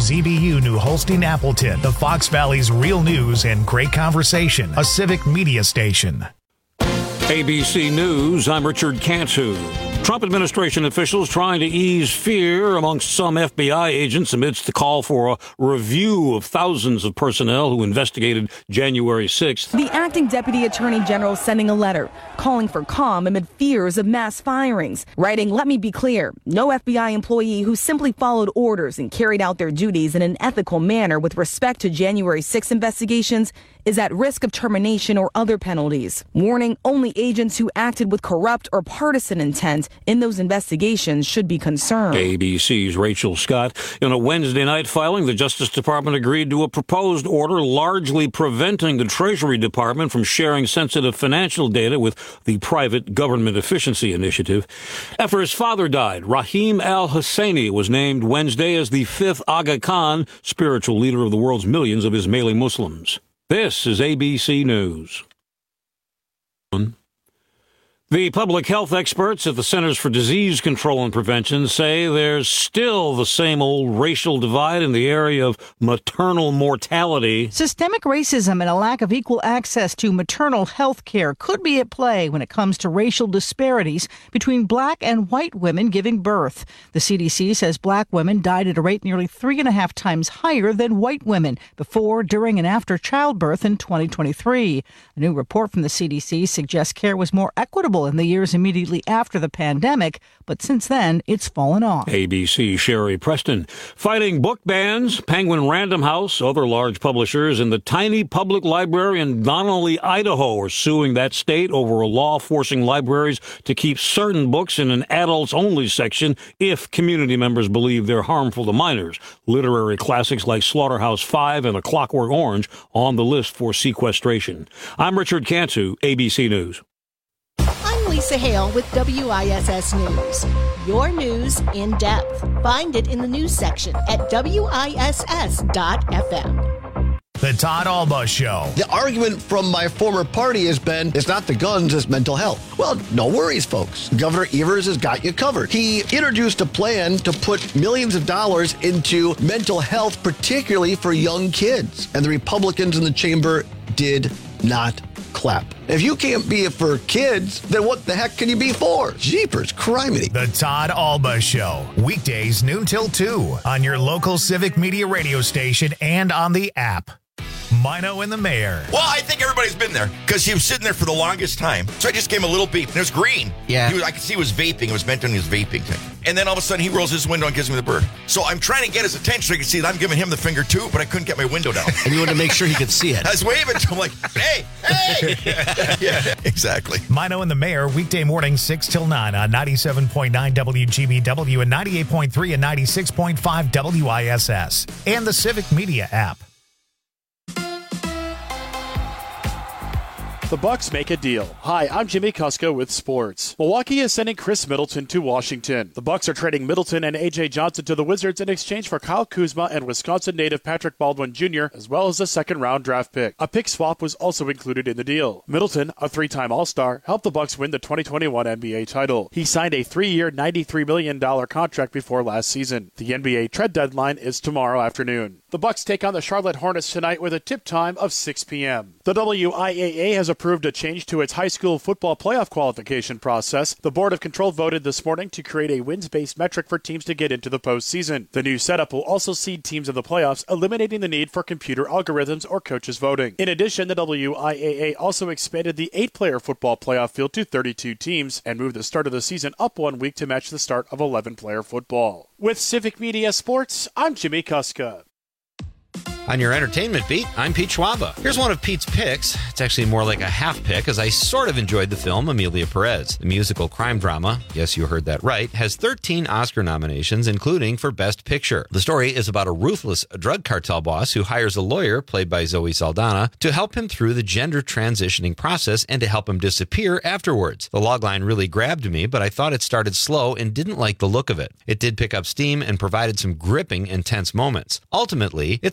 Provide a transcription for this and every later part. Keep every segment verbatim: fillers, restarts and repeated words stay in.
Z B U New Holstein Appleton, the Fox Valley's real news and great conversation, a civic media station. A B C News, I'm Richard Cantu. Trump administration officials trying to ease fear amongst some F B I agents amidst the call for a review of thousands of personnel who investigated January sixth. The acting deputy attorney general sending a letter calling for calm amid fears of mass firings, writing, "Let me be clear, no F B I employee who simply followed orders and carried out their duties in an ethical manner with respect to January sixth investigations is at risk of termination or other penalties." Warning, only agents who acted with corrupt or partisan intent in those investigations should be concerned. A B C's Rachel Scott. In a Wednesday night filing, the Justice Department agreed to a proposed order largely preventing the Treasury Department from sharing sensitive financial data with the Private Government Efficiency Initiative. After his father died, Rahim al-Husseini was named Wednesday as the fifth Aga Khan, spiritual leader of the world's millions of Ismaili Muslims. This is A B C News. The public health experts at the Centers for Disease Control and Prevention say there's still the same old racial divide in the area of maternal mortality. Systemic racism and a lack of equal access to maternal health care could be at play when it comes to racial disparities between black and white women giving birth. The C D C says black women died at a rate nearly three and a half times higher than white women before, during, and after childbirth in twenty twenty-three. A new report from the C D C suggests care was more equitable in the years immediately after the pandemic, but since then, it's fallen off. A B C Sherry Preston. Fighting book bans, Penguin Random House, other large publishers, and the tiny public library in Donnelly, Idaho, are suing that state over a law forcing libraries to keep certain books in an adults-only section if community members believe they're harmful to minors. Literary classics like Slaughterhouse Five and A Clockwork Orange on the list for sequestration. I'm Richard Cantu, A B C News. I'm Lisa Hale with W I S S News. Your news in depth. Find it in the news section at W I S S dot F M. The Todd Alba Show. The argument from my former party has been, it's not the guns, it's mental health. Well, no worries, folks. Governor Evers has got you covered. He introduced a plan to put millions of dollars into mental health, particularly for young kids. And the Republicans in the chamber did not clap. If you can't be it for kids, then what the heck can you be for? Jeepers, criminy. The Todd Alba Show. Weekdays noon till two on your local civic media radio station and on the app. Mino and the Mayor. Well, I think everybody's been there because he was sitting there for the longest time. So I just gave him a little beep. And it was green. Yeah. He was, I could see he was vaping. It was meant on his vaping thing. And then all of a sudden he rolls his window and gives me the bird. So I'm trying to get his attention so he can see that I'm giving him the finger too, but I couldn't get my window down. And you wanted to make sure he could see it. I was waving to him like, hey, hey. Yeah, exactly. Mino and the Mayor, weekday morning six till nine on ninety-seven point nine W G B W and ninety-eight point three and ninety-six point five W I S S. And the Civic Media app. The Bucks make a deal. Hi, I'm Jimmy Kuska with sports. Milwaukee is sending Chris Middleton to Washington. The Bucks are trading Middleton and A J Johnson to the Wizards in exchange for Kyle Kuzma and Wisconsin native Patrick Baldwin Junior, as well as a second-round draft pick. A pick swap was also included in the deal. Middleton, a three-time All-Star, helped the Bucks win the twenty twenty-one N B A title. He signed a three-year, ninety-three million dollars contract before last season. The N B A trade deadline is tomorrow afternoon. The Bucks take on the Charlotte Hornets tonight with a tip time of six p.m. The W I A A has approved a change to its high school football playoff qualification process. The Board of Control voted this morning to create a wins-based metric for teams to get into the postseason. The new setup will also seed teams in the playoffs, eliminating the need for computer algorithms or coaches voting. In addition, the W I A A also expanded the eight-player football playoff field to thirty-two teams and moved the start of the season up one week to match the start of eleven-player football. With Civic Media Sports, I'm Jimmy Kuska. On your entertainment beat, I'm Pete Schwaba. Here's one of Pete's picks. It's actually more like a half pick, as I sort of enjoyed the film Amelia Perez. The musical crime drama, yes, you heard that right, has thirteen Oscar nominations, including for Best Picture. The story is about a ruthless drug cartel boss who hires a lawyer, played by Zoe Saldana, to help him through the gender transitioning process and to help him disappear afterwards. The logline really grabbed me, but I thought it started slow and didn't like the look of it. It did pick up steam and provided some gripping, intense moments. Ultimately, it's a little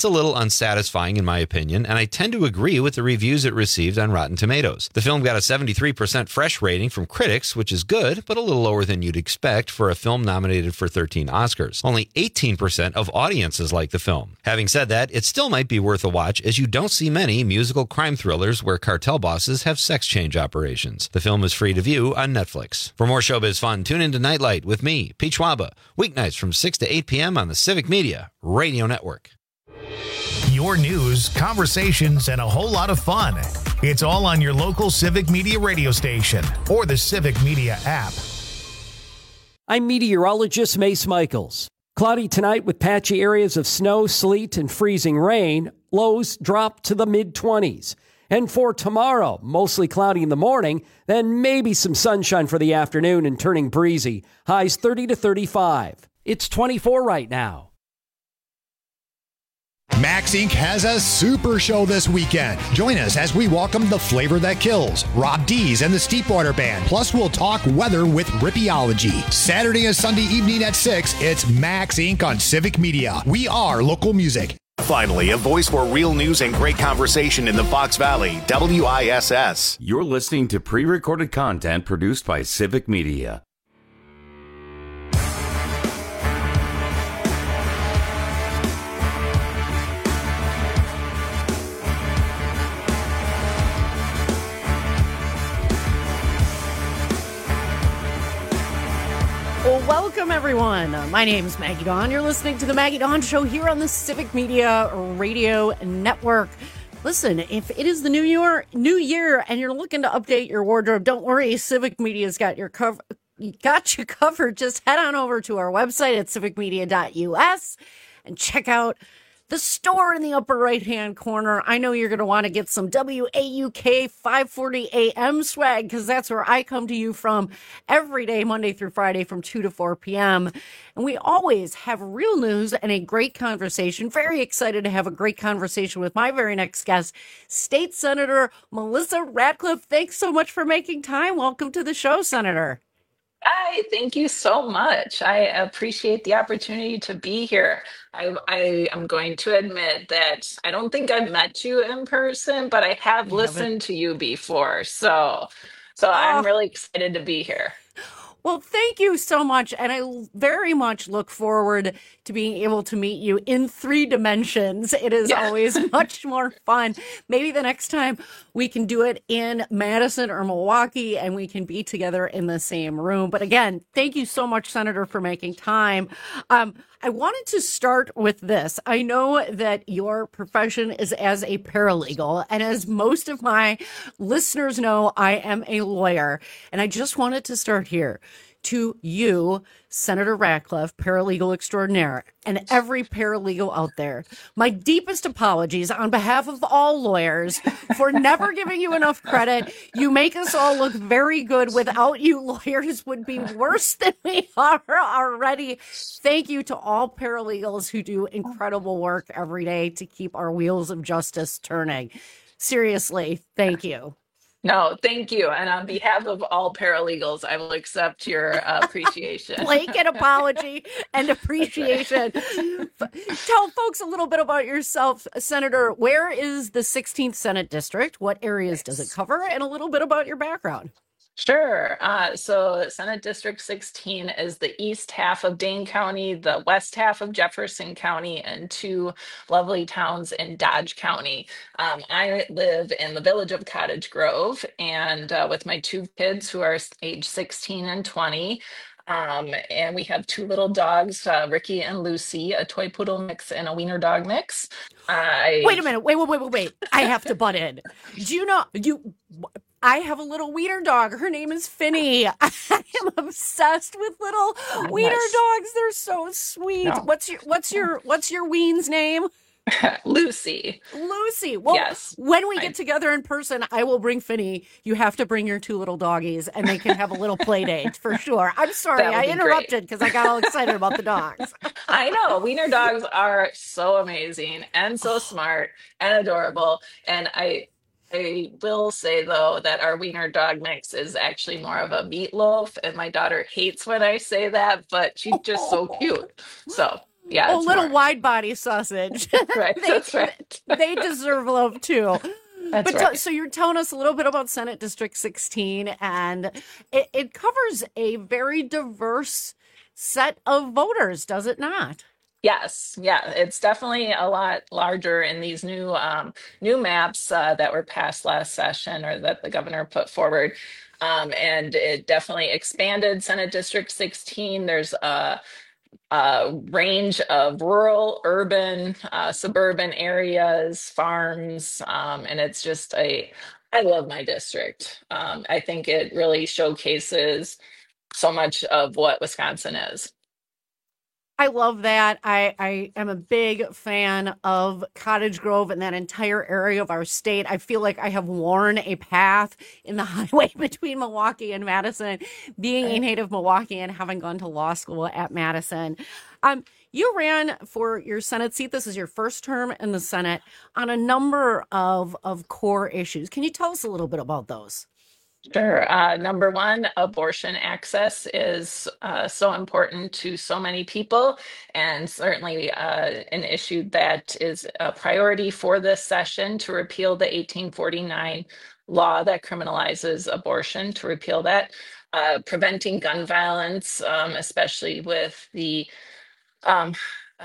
unsatisfying in my opinion, and I tend to agree with the reviews it received on Rotten Tomatoes. The film got a seventy-three percent fresh rating from critics, which is good, but a little lower than you'd expect for a film nominated for thirteen Oscars. Only eighteen percent of audiences like the film. Having said that, it still might be worth a watch, as you don't see many musical crime thrillers where cartel bosses have sex change operations. The film is free to view on Netflix. For more showbiz fun, tune into Nightlight with me, Pete Schwaba, weeknights from six to eight p.m. on the Civic Media Radio Network. Your news, conversations, and a whole lot of fun. It's all on your local Civic Media radio station or the Civic Media app. I'm meteorologist Mace Michaels. Cloudy tonight with patchy areas of snow, sleet, and freezing rain. Lows drop to the mid-twenties. And for tomorrow, mostly cloudy in the morning, then maybe some sunshine for the afternoon and turning breezy. Highs thirty to thirty-five. It's twenty-four right now. Max Incorporated has a super show this weekend. Join us as we welcome the Flavor That Kills, Rob Dees and the Steepwater Band. Plus, we'll talk weather with Rippeology. Saturday and Sunday evening at six, it's Max Incorporated on Civic Media. We are local music. Finally, a voice for real news and great conversation in the Fox Valley, W I S S. You're listening to pre-recorded content produced by Civic Media. Welcome, everyone. My name's Maggie Dawn. You're listening to the Maggie Dawn Show here on the Civic Media Radio Network. Listen, if it is the new year, new year and you're looking to update your wardrobe, don't worry. Civic Media's got your cover, got you covered. Just head on over to our website at civic media dot U S and check out the store in the upper right-hand corner. I know you're going to want to get some W A U K five forty A M swag, because that's where I come to you from every day, Monday through Friday from two to four p.m. And we always have real news and a great conversation. Very excited to have a great conversation with my very next guest, State Senator Melissa Ratcliffe. Thanks so much for making time. Welcome to the show, Senator. Hi, thank you so much. I appreciate the opportunity to be here. I, I am going to admit that I don't think I've met you in person, but I have listened to you before. So, so I'm really excited to be here. Well, thank you so much. And I very much look forward to being able to meet you in three dimensions. It is yeah. always much more fun. Maybe the next time we can do it in Madison or Milwaukee and we can be together in the same room. But again, thank you so much, Senator, for making time. Um, I wanted to start with this. I know that your profession is as a paralegal, and as most of my listeners know, I am a lawyer. And I just wanted to start here. To you, Senator Ratcliffe, paralegal extraordinaire, and every paralegal out there, my deepest apologies on behalf of all lawyers for never giving you enough credit. You make us all look very good. Without you, lawyers would be worse than we are already. Thank you to all paralegals who do incredible work every day to keep our wheels of justice turning. Seriously, thank you. No, thank you. And on behalf of all paralegals, I will accept your uh, appreciation. Blanket apology and appreciation. Tell folks a little bit about yourself, Senator. Where is the sixteenth Senate District? What areas does it cover? And a little bit about your background. Sure. Uh, so Senate District sixteen is the east half of Dane County, the west half of Jefferson County, and two lovely towns in Dodge County. Um, I live in the village of Cottage Grove, and uh, with my two kids who are age sixteen and twenty. Um, and we have two little dogs, uh, Ricky and Lucy, a toy poodle mix and a wiener dog mix. I... Wait a minute. Wait, wait, wait, wait, wait. I have to butt in. Do you know, you... I have a little wiener dog. Her name is Finny. I am obsessed with little oh, wiener yes. dogs. They're so sweet. No. What's your what's your what's your ween's name? Lucy. Lucy. Well, yes. When we get I... together in person, I will bring Finny. You have to bring your two little doggies, and they can have a little play date for sure. I'm sorry, I interrupted because I got all excited about the dogs. I know. Wiener dogs are so amazing and so smart and adorable. And I I will say, though, that our wiener dog mix is actually more of a meatloaf, and my daughter hates when I say that, but she's just so cute. So Yeah, Oh, it's little more. wide body sausage. Right, they, that's right. They deserve love too. That's but right. t- so you're telling us a little bit about Senate District sixteen, and it, it covers a very diverse set of voters, does it not? Yes, yeah, it's definitely a lot larger in these new um, new maps uh, that were passed last session, or that the governor put forward. Um, and it definitely expanded Senate District sixteen. There's a, a range of rural, urban, uh, suburban areas, farms, um, and it's just a, I love my district. Um, I think it really showcases so much of what Wisconsin is. I love that. I, I am a big fan of Cottage Grove and that entire area of our state. I feel like I have worn a path in the highway between Milwaukee and Madison, being a native Milwaukeean, having gone to law school at Madison. Um, you ran for your Senate seat. This is your first term in the Senate on a number of, of core issues. Can you tell us a little bit about those? Sure. Uh, number one, abortion access is uh, so important to so many people, and certainly uh, an issue that is a priority for this session, to repeal the eighteen forty-nine law that criminalizes abortion, to repeal that. Uh, preventing gun violence, um, especially with the um,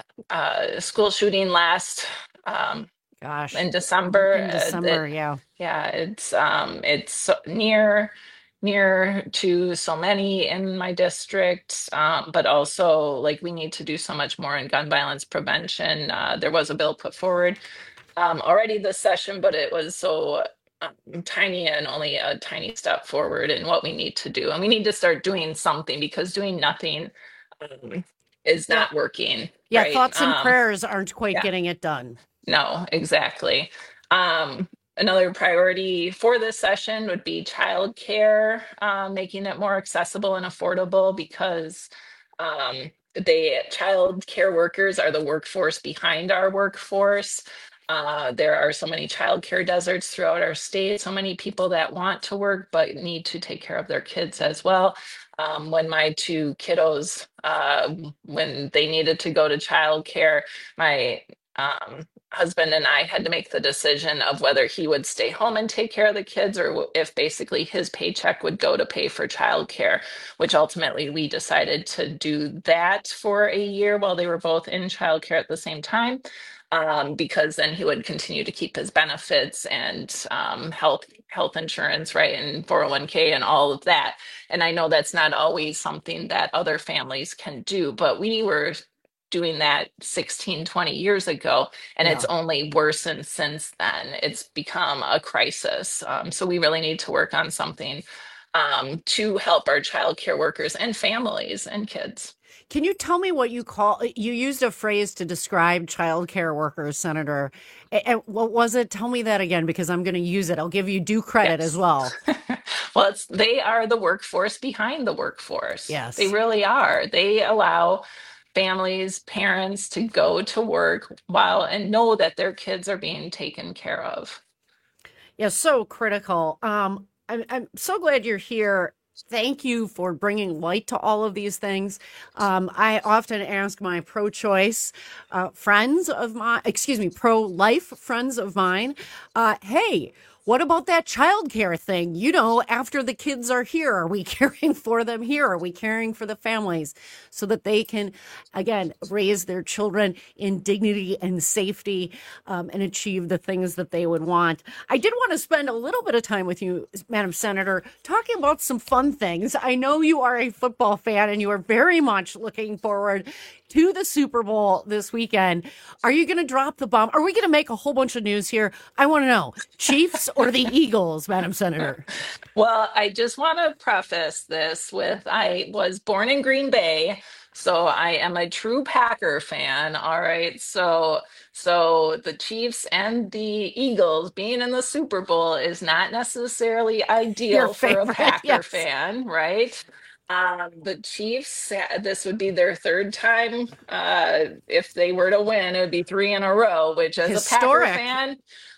uh, school shooting last um, Gosh, in December. In December, uh, that, yeah. Yeah, it's um it's so near near to so many in my district, um, but also like we need to do so much more in gun violence prevention. Uh, there was a bill put forward um, already this session, but it was so um, tiny and only a tiny step forward in what we need to do. And we need to start doing something, because doing nothing um, is not working. Yeah, right? thoughts and Um, prayers aren't quite yeah. getting it done. No, exactly. Um, another priority for this session would be childcare, um, making it more accessible and affordable, because um, they child care workers are the workforce behind our workforce. Uh, there are so many childcare deserts throughout our state, so many people that want to work but need to take care of their kids as well. Um, when my two kiddos, uh, when they needed to go to childcare, my um, husband and I had to make the decision of whether he would stay home and take care of the kids, or if basically his paycheck would go to pay for childcare, which ultimately we decided to do that for a year while they were both in childcare at the same time, um, because then he would continue to keep his benefits and um, health health insurance, right, and four oh one k and all of that. And I know that's not always something that other families can do, but we were doing that sixteen, twenty years ago, and Yeah. it's only worsened since then. It's become a crisis. Um, so we really need to work on something um, to help our childcare workers and families and kids. Can you tell me what you call, you used a phrase to describe childcare workers, Senator. And what was it? Tell me that again, because I'm going to use it. I'll give you due credit Yes. as well. Well, it's, they are the workforce behind the workforce. Yes. They really are. They allow families, parents to go to work while and know that their kids are being taken care of. Yeah, so critical. Um, I'm, I'm so glad you're here. Thank you for bringing light to all of these things. Um, I often ask my pro-choice uh, friends of mine, excuse me, pro-life friends of mine, uh, hey, what about that childcare thing? You know, after the kids are here, are we caring for them here? Are we caring for the families so that they can, again, raise their children in dignity and safety um, and achieve the things that they would want? I did want to spend a little bit of time with you, Madam Senator, talking about some fun things. I know you are a football fan and you are very much looking forward to the Super Bowl this weekend. Are you going to drop the bomb? Are we going to make a whole bunch of news here? I want to know, Chiefs or the Eagles, Madam Senator? Well, I just want to preface this with I was born in Green Bay, so I am a true Packer fan. All right. So so the Chiefs and the Eagles being in the Super Bowl is not necessarily ideal Your for a favorite, Packer yes. fan, right? Um, the Chiefs, uh, this would be their third time. Uh, if they were to win, it would be three in a row, which as Historic. a Packer fan,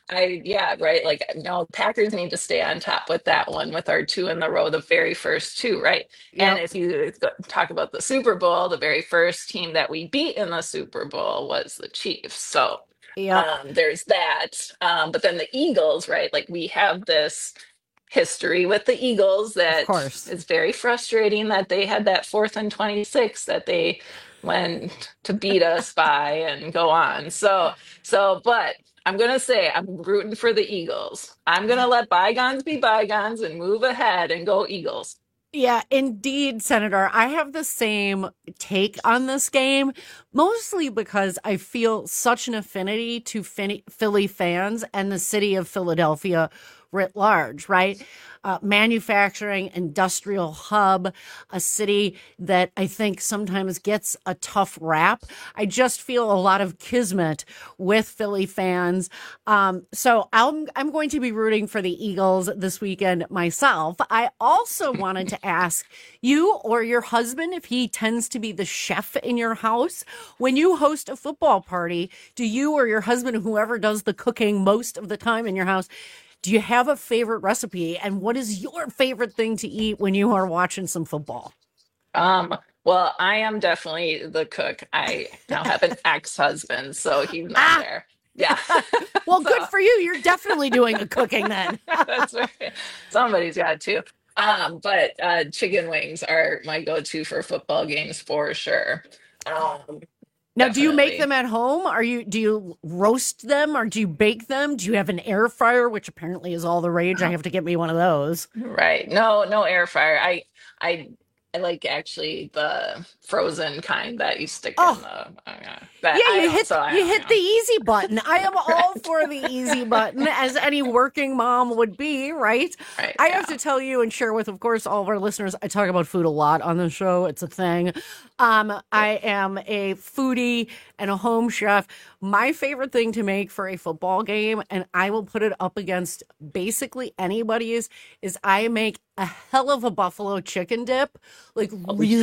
I yeah, right. Like no, Packers need to stay on top with that one with our two in the row, the very first two, right? Yep. And if you talk about the Super Bowl, the very first team that we beat in the Super Bowl was the Chiefs. So Yep. um, there's that. Um, but then the Eagles, right? Like we have this history with the Eagles that Of course. is very frustrating that they had that fourth and twenty-six that they went to beat us by and go on. So so but I'm going to say I'm rooting for the Eagles. I'm going to let bygones be bygones and move ahead and go Eagles. Yeah, indeed, Senator. I have the same take on this game, mostly because I feel such an affinity to Fin- Philly fans and the city of Philadelphia writ large, right? Uh, manufacturing, industrial hub, a city that I think sometimes gets a tough rap. I just feel a lot of kismet with Philly fans. Um, so I'm, I'm going to be rooting for the Eagles this weekend myself. I also wanted to ask you or your husband, if he tends to be the chef in your house, when you host a football party, do you or your husband, whoever does the cooking most of the time in your house, do you have a favorite recipe? And what is your favorite thing to eat when you are watching some football? Um, well, I am definitely the cook. I now have an ex-husband, so he's not Ah! there. Yeah. Well, So- good for you. You're definitely doing the cooking then. That's right. Somebody's got to. Um, but uh, chicken wings are my go-to for football games for sure. Um, Now, do you make definitely. them at home? Are you do you roast them or do you bake them? Do you have an air fryer, which apparently is all the rage? I have to get me one of those. Right? No, no air fryer. I, I, I like actually the frozen kind that you stick Oh. in the. Uh, that, Yeah, I you don't- hit so I you don't hit know. the easy button. I am all for the easy button, as any working mom would be, right? Right, I have to tell you and share with, of course, all of our listeners. I talk about food a lot on the show. It's a thing. Um, I am a foodie and a home chef. My favorite thing to make for a football game, and I will put it up against basically anybody's, is I make a hell of a buffalo chicken dip, like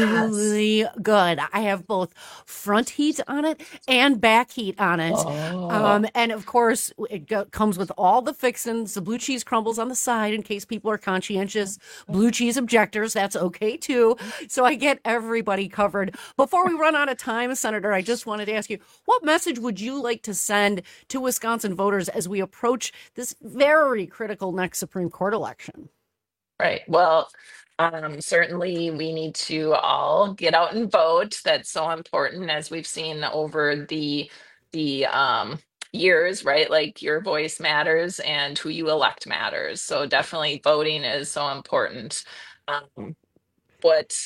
really good. I have both front heat on it and back heat on it. Oh. Um, and of course, it go- comes with all the fixins, the blue cheese crumbles on the side in case people are conscientious blue cheese objectors. That's okay too. So I get everybody covered. Before we run out of time, Senator, I just wanted to ask you, what message would you like to send to Wisconsin voters as we approach this very critical next Supreme Court election? Right. Well, um, certainly we need to all get out and vote. That's so important, as we've seen over the the um, years, right? Like your voice matters and who you elect matters. So definitely voting is so important. Um, but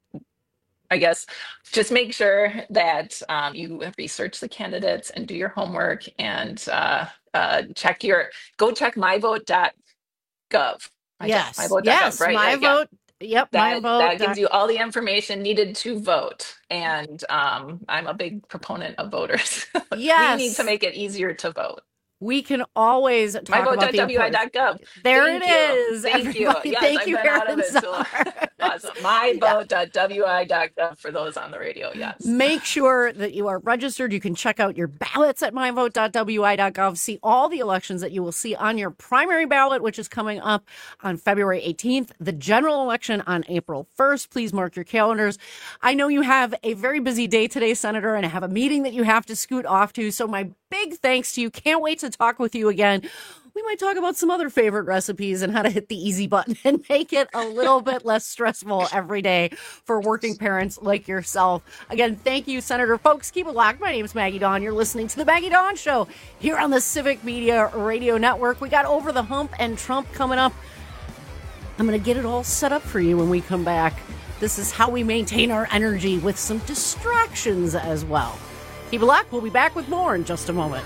I guess just make sure that um, you research the candidates and do your homework and uh, uh, check your go check my vote dot gov. My Yes. my vote dot Yes. gov, right? My Like, yeah. vote. Yep. That, my vote. that gives dot- you all the information needed to vote. And um, I'm a big proponent of voters. Yes. We need to make it easier to vote. We can always talk my vote about dot the w i importance. dot gov. There Thank it you. is, Thank you. everybody. Yes, Thank I've you, been out of Aaron it so Czar. awesome. my vote dot w i dot gov for those on the radio. Yes. Make sure that you are registered. You can check out your ballots at my vote dot w i dot gov. See all the elections that you will see on your primary ballot, which is coming up on February eighteenth, the general election on April first. Please mark your calendars. I know you have a very busy day today, Senator, and have a meeting that you have to scoot off to. So my big thanks to you. Can't wait to talk with you again. We might talk about some other favorite recipes and how to hit the easy button and make it a little bit less stressful every day for working parents like yourself. Again, thank you, Senator. Folks, keep it locked. My name is Maggie Dawn. You're listening to the Maggie Dawn Show here on the Civic Media Radio Network. We got Over the Hump and Trump coming up. I'm going to get it all set up for you when we come back. This is how we maintain our energy with some distractions as well. Keep it locked. We'll be back with more in just a moment.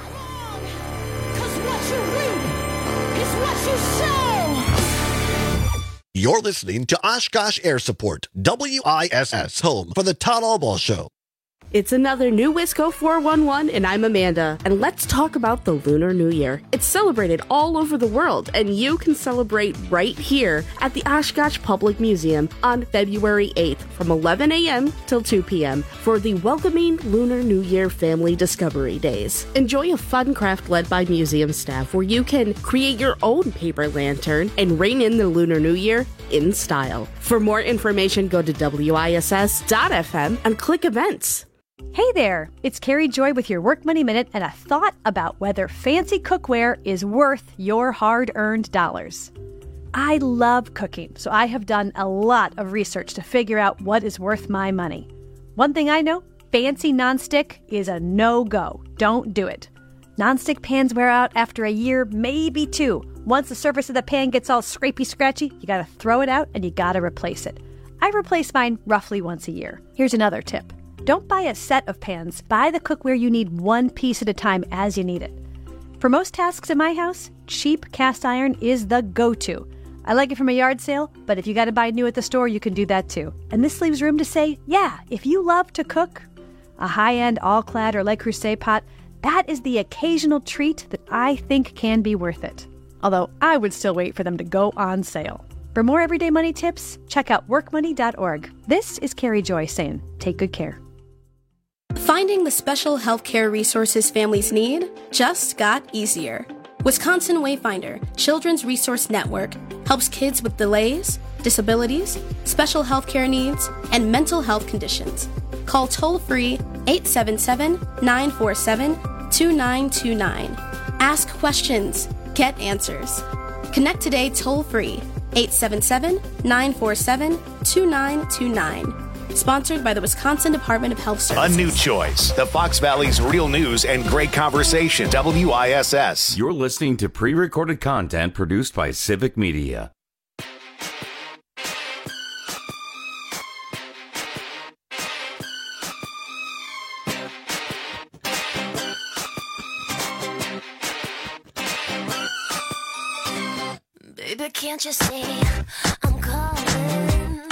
You're listening to Oshkosh Air Support, W I S S, home for the Todd Albaugh Show. It's another new Wisco four one one, and I'm Amanda. And let's talk about the Lunar New Year. It's celebrated all over the world, and you can celebrate right here at the Oshkosh Public Museum on February eighth from eleven a.m. till two p.m. for the Welcoming Lunar New Year Family Discovery Days. Enjoy a fun craft led by museum staff where you can create your own paper lantern and rein in the Lunar New Year in style. For more information, go to W I S S dot F M and click events. Hey there, it's Carrie Joy with your Work Money Minute and a thought about whether fancy cookware is worth your hard-earned dollars. I love cooking, so I have done a lot of research to figure out what is worth my money. One thing I know, fancy nonstick is a no-go. Don't do it. Nonstick pans wear out after a year, maybe two. Once the surface of the pan gets all scrapey-scratchy, you gotta throw it out and you gotta replace it. I replace mine roughly once a year. Here's another tip. Don't buy a set of pans. Buy the cookware you need one piece at a time as you need it. For most tasks in my house, cheap cast iron is the go-to. I like it from a yard sale, but if you got to buy new at the store, you can do that too. And this leaves room to say, yeah, if you love to cook, a high-end all-clad or Le Creuset pot, that is the occasional treat that I think can be worth it. Although I would still wait for them to go on sale. For more everyday money tips, check out work money dot org. This is Carrie Joy saying, take good care. Finding the special healthcare resources families need just got easier. Wisconsin Wayfinder Children's Resource Network helps kids with delays, disabilities, special healthcare needs, and mental health conditions. Call toll-free eight seven seven, nine four seven, two nine two nine. Ask questions. Get answers. Connect today toll-free eight seven seven, nine four seven, two nine two nine. Sponsored by the Wisconsin Department of Health Services. A new choice. The Fox Valley's real news and great conversation. W I S S. You're listening to pre-recorded content produced by Civic Media. Baby, can't you see I'm calling?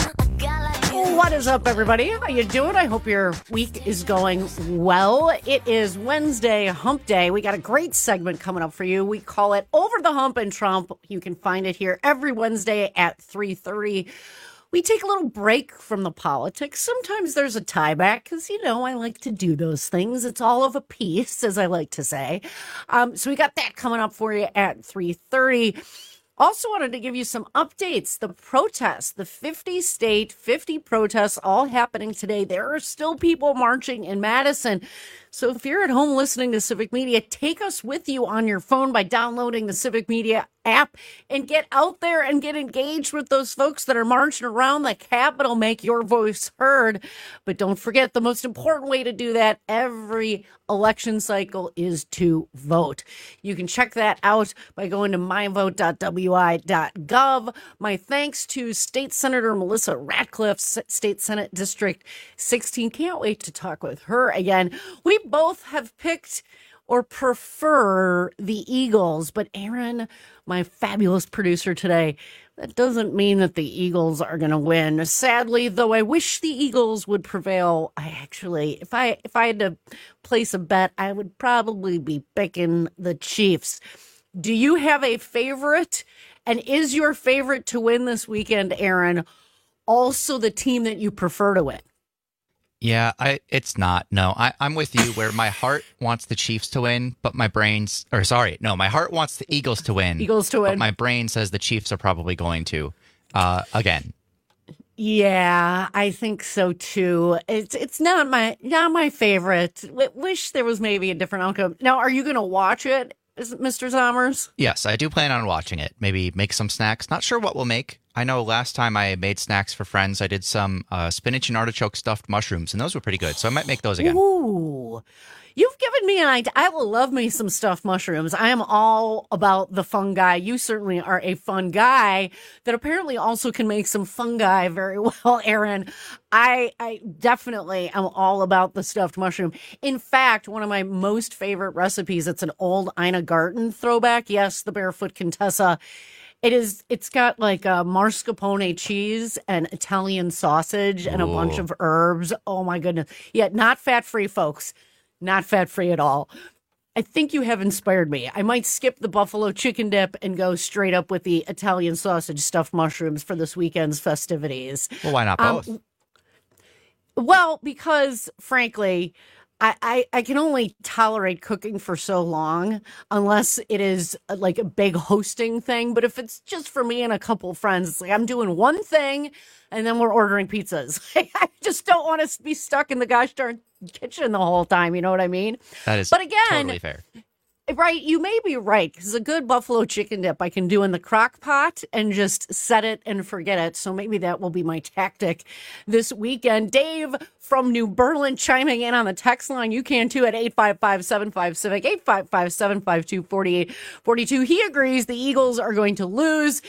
What is up, everybody? How you doing? I hope your week is going well. It is Wednesday, hump day. We got a great segment coming up for you. We call it Over the Hump and Trump. You can find it here every Wednesday at three thirty. We take a little break from the politics. Sometimes there's a tie back because, you know, I like to do those things. It's all of a piece, as I like to say. Um, so we got that coming up for you at three thirty. Also wanted to give you some updates. The protests, the fifty state, fifty protests all happening today. There are still people marching in Madison. So if you're at home listening to Civic Media, take us with you on your phone by downloading the Civic Media app and get out there and get engaged with those folks that are marching around the Capitol. Make your voice heard. But don't forget, the most important way to do that every election cycle is to vote. You can check that out by going to my vote dot w i dot gov. My thanks to State Senator Melissa Ratcliffe, State Senate District sixteen. Can't wait to talk with her again. We both have picked or prefer the Eagles, but Aaron, my fabulous producer today, that doesn't mean that the Eagles are going to win. Sadly, though I wish the Eagles would prevail, I actually, if I if I had to place a bet, I would probably be picking the Chiefs. Do you have a favorite? And is your favorite to win this weekend, Aaron, also the team that you prefer to win? Yeah, I it's not. No, I, I'm with you where my heart wants the Chiefs to win, but my brain's, or sorry, no, my heart wants the Eagles to win. Eagles to win. But my brain says the Chiefs are probably going to, uh, again. Yeah, I think so too. It's it's not my not my favorite. W- wish there was maybe a different outcome. Now, are you going to watch it, Mister Zommers? Yes, I do plan on watching it. Maybe make some snacks. Not sure what we'll make. I know last time I made snacks for friends, I did some uh, spinach and artichoke stuffed mushrooms, and those were pretty good. So I might make those again. Ooh, you've given me an idea. I will love me some stuffed mushrooms. I am all about the fungi. You certainly are a fun guy that apparently also can make some fungi very well, Aaron. I, I definitely am all about the stuffed mushroom. In fact, one of my most favorite recipes, it's an old Ina Garten throwback. Yes, the Barefoot Contessa. It is. It's got like a mascarpone cheese and Italian sausage and a Ooh. bunch of herbs. Oh my goodness! Yeah, not fat free, folks. Not fat free at all. I think you have inspired me. I might skip the buffalo chicken dip and go straight up with the Italian sausage stuffed mushrooms for this weekend's festivities. Well, why not both? Um, well, because frankly, I, I, I can only tolerate cooking for so long unless it is uh, like a big hosting thing. But if it's just for me and a couple of friends, it's like I'm doing one thing and then we're ordering pizzas. I just don't want to be stuck in the gosh darn kitchen the whole time. You know what I mean? That is but again, totally fair. Right, you may be right, because a good buffalo chicken dip I can do in the crock pot and just set it and forget it. So maybe that will be my tactic this weekend. Dave from New Berlin chiming in on the text line. You can too at eight five five, seven five Civic, eight five five, seven five two, four eight four two. He agrees the Eagles are going to lose.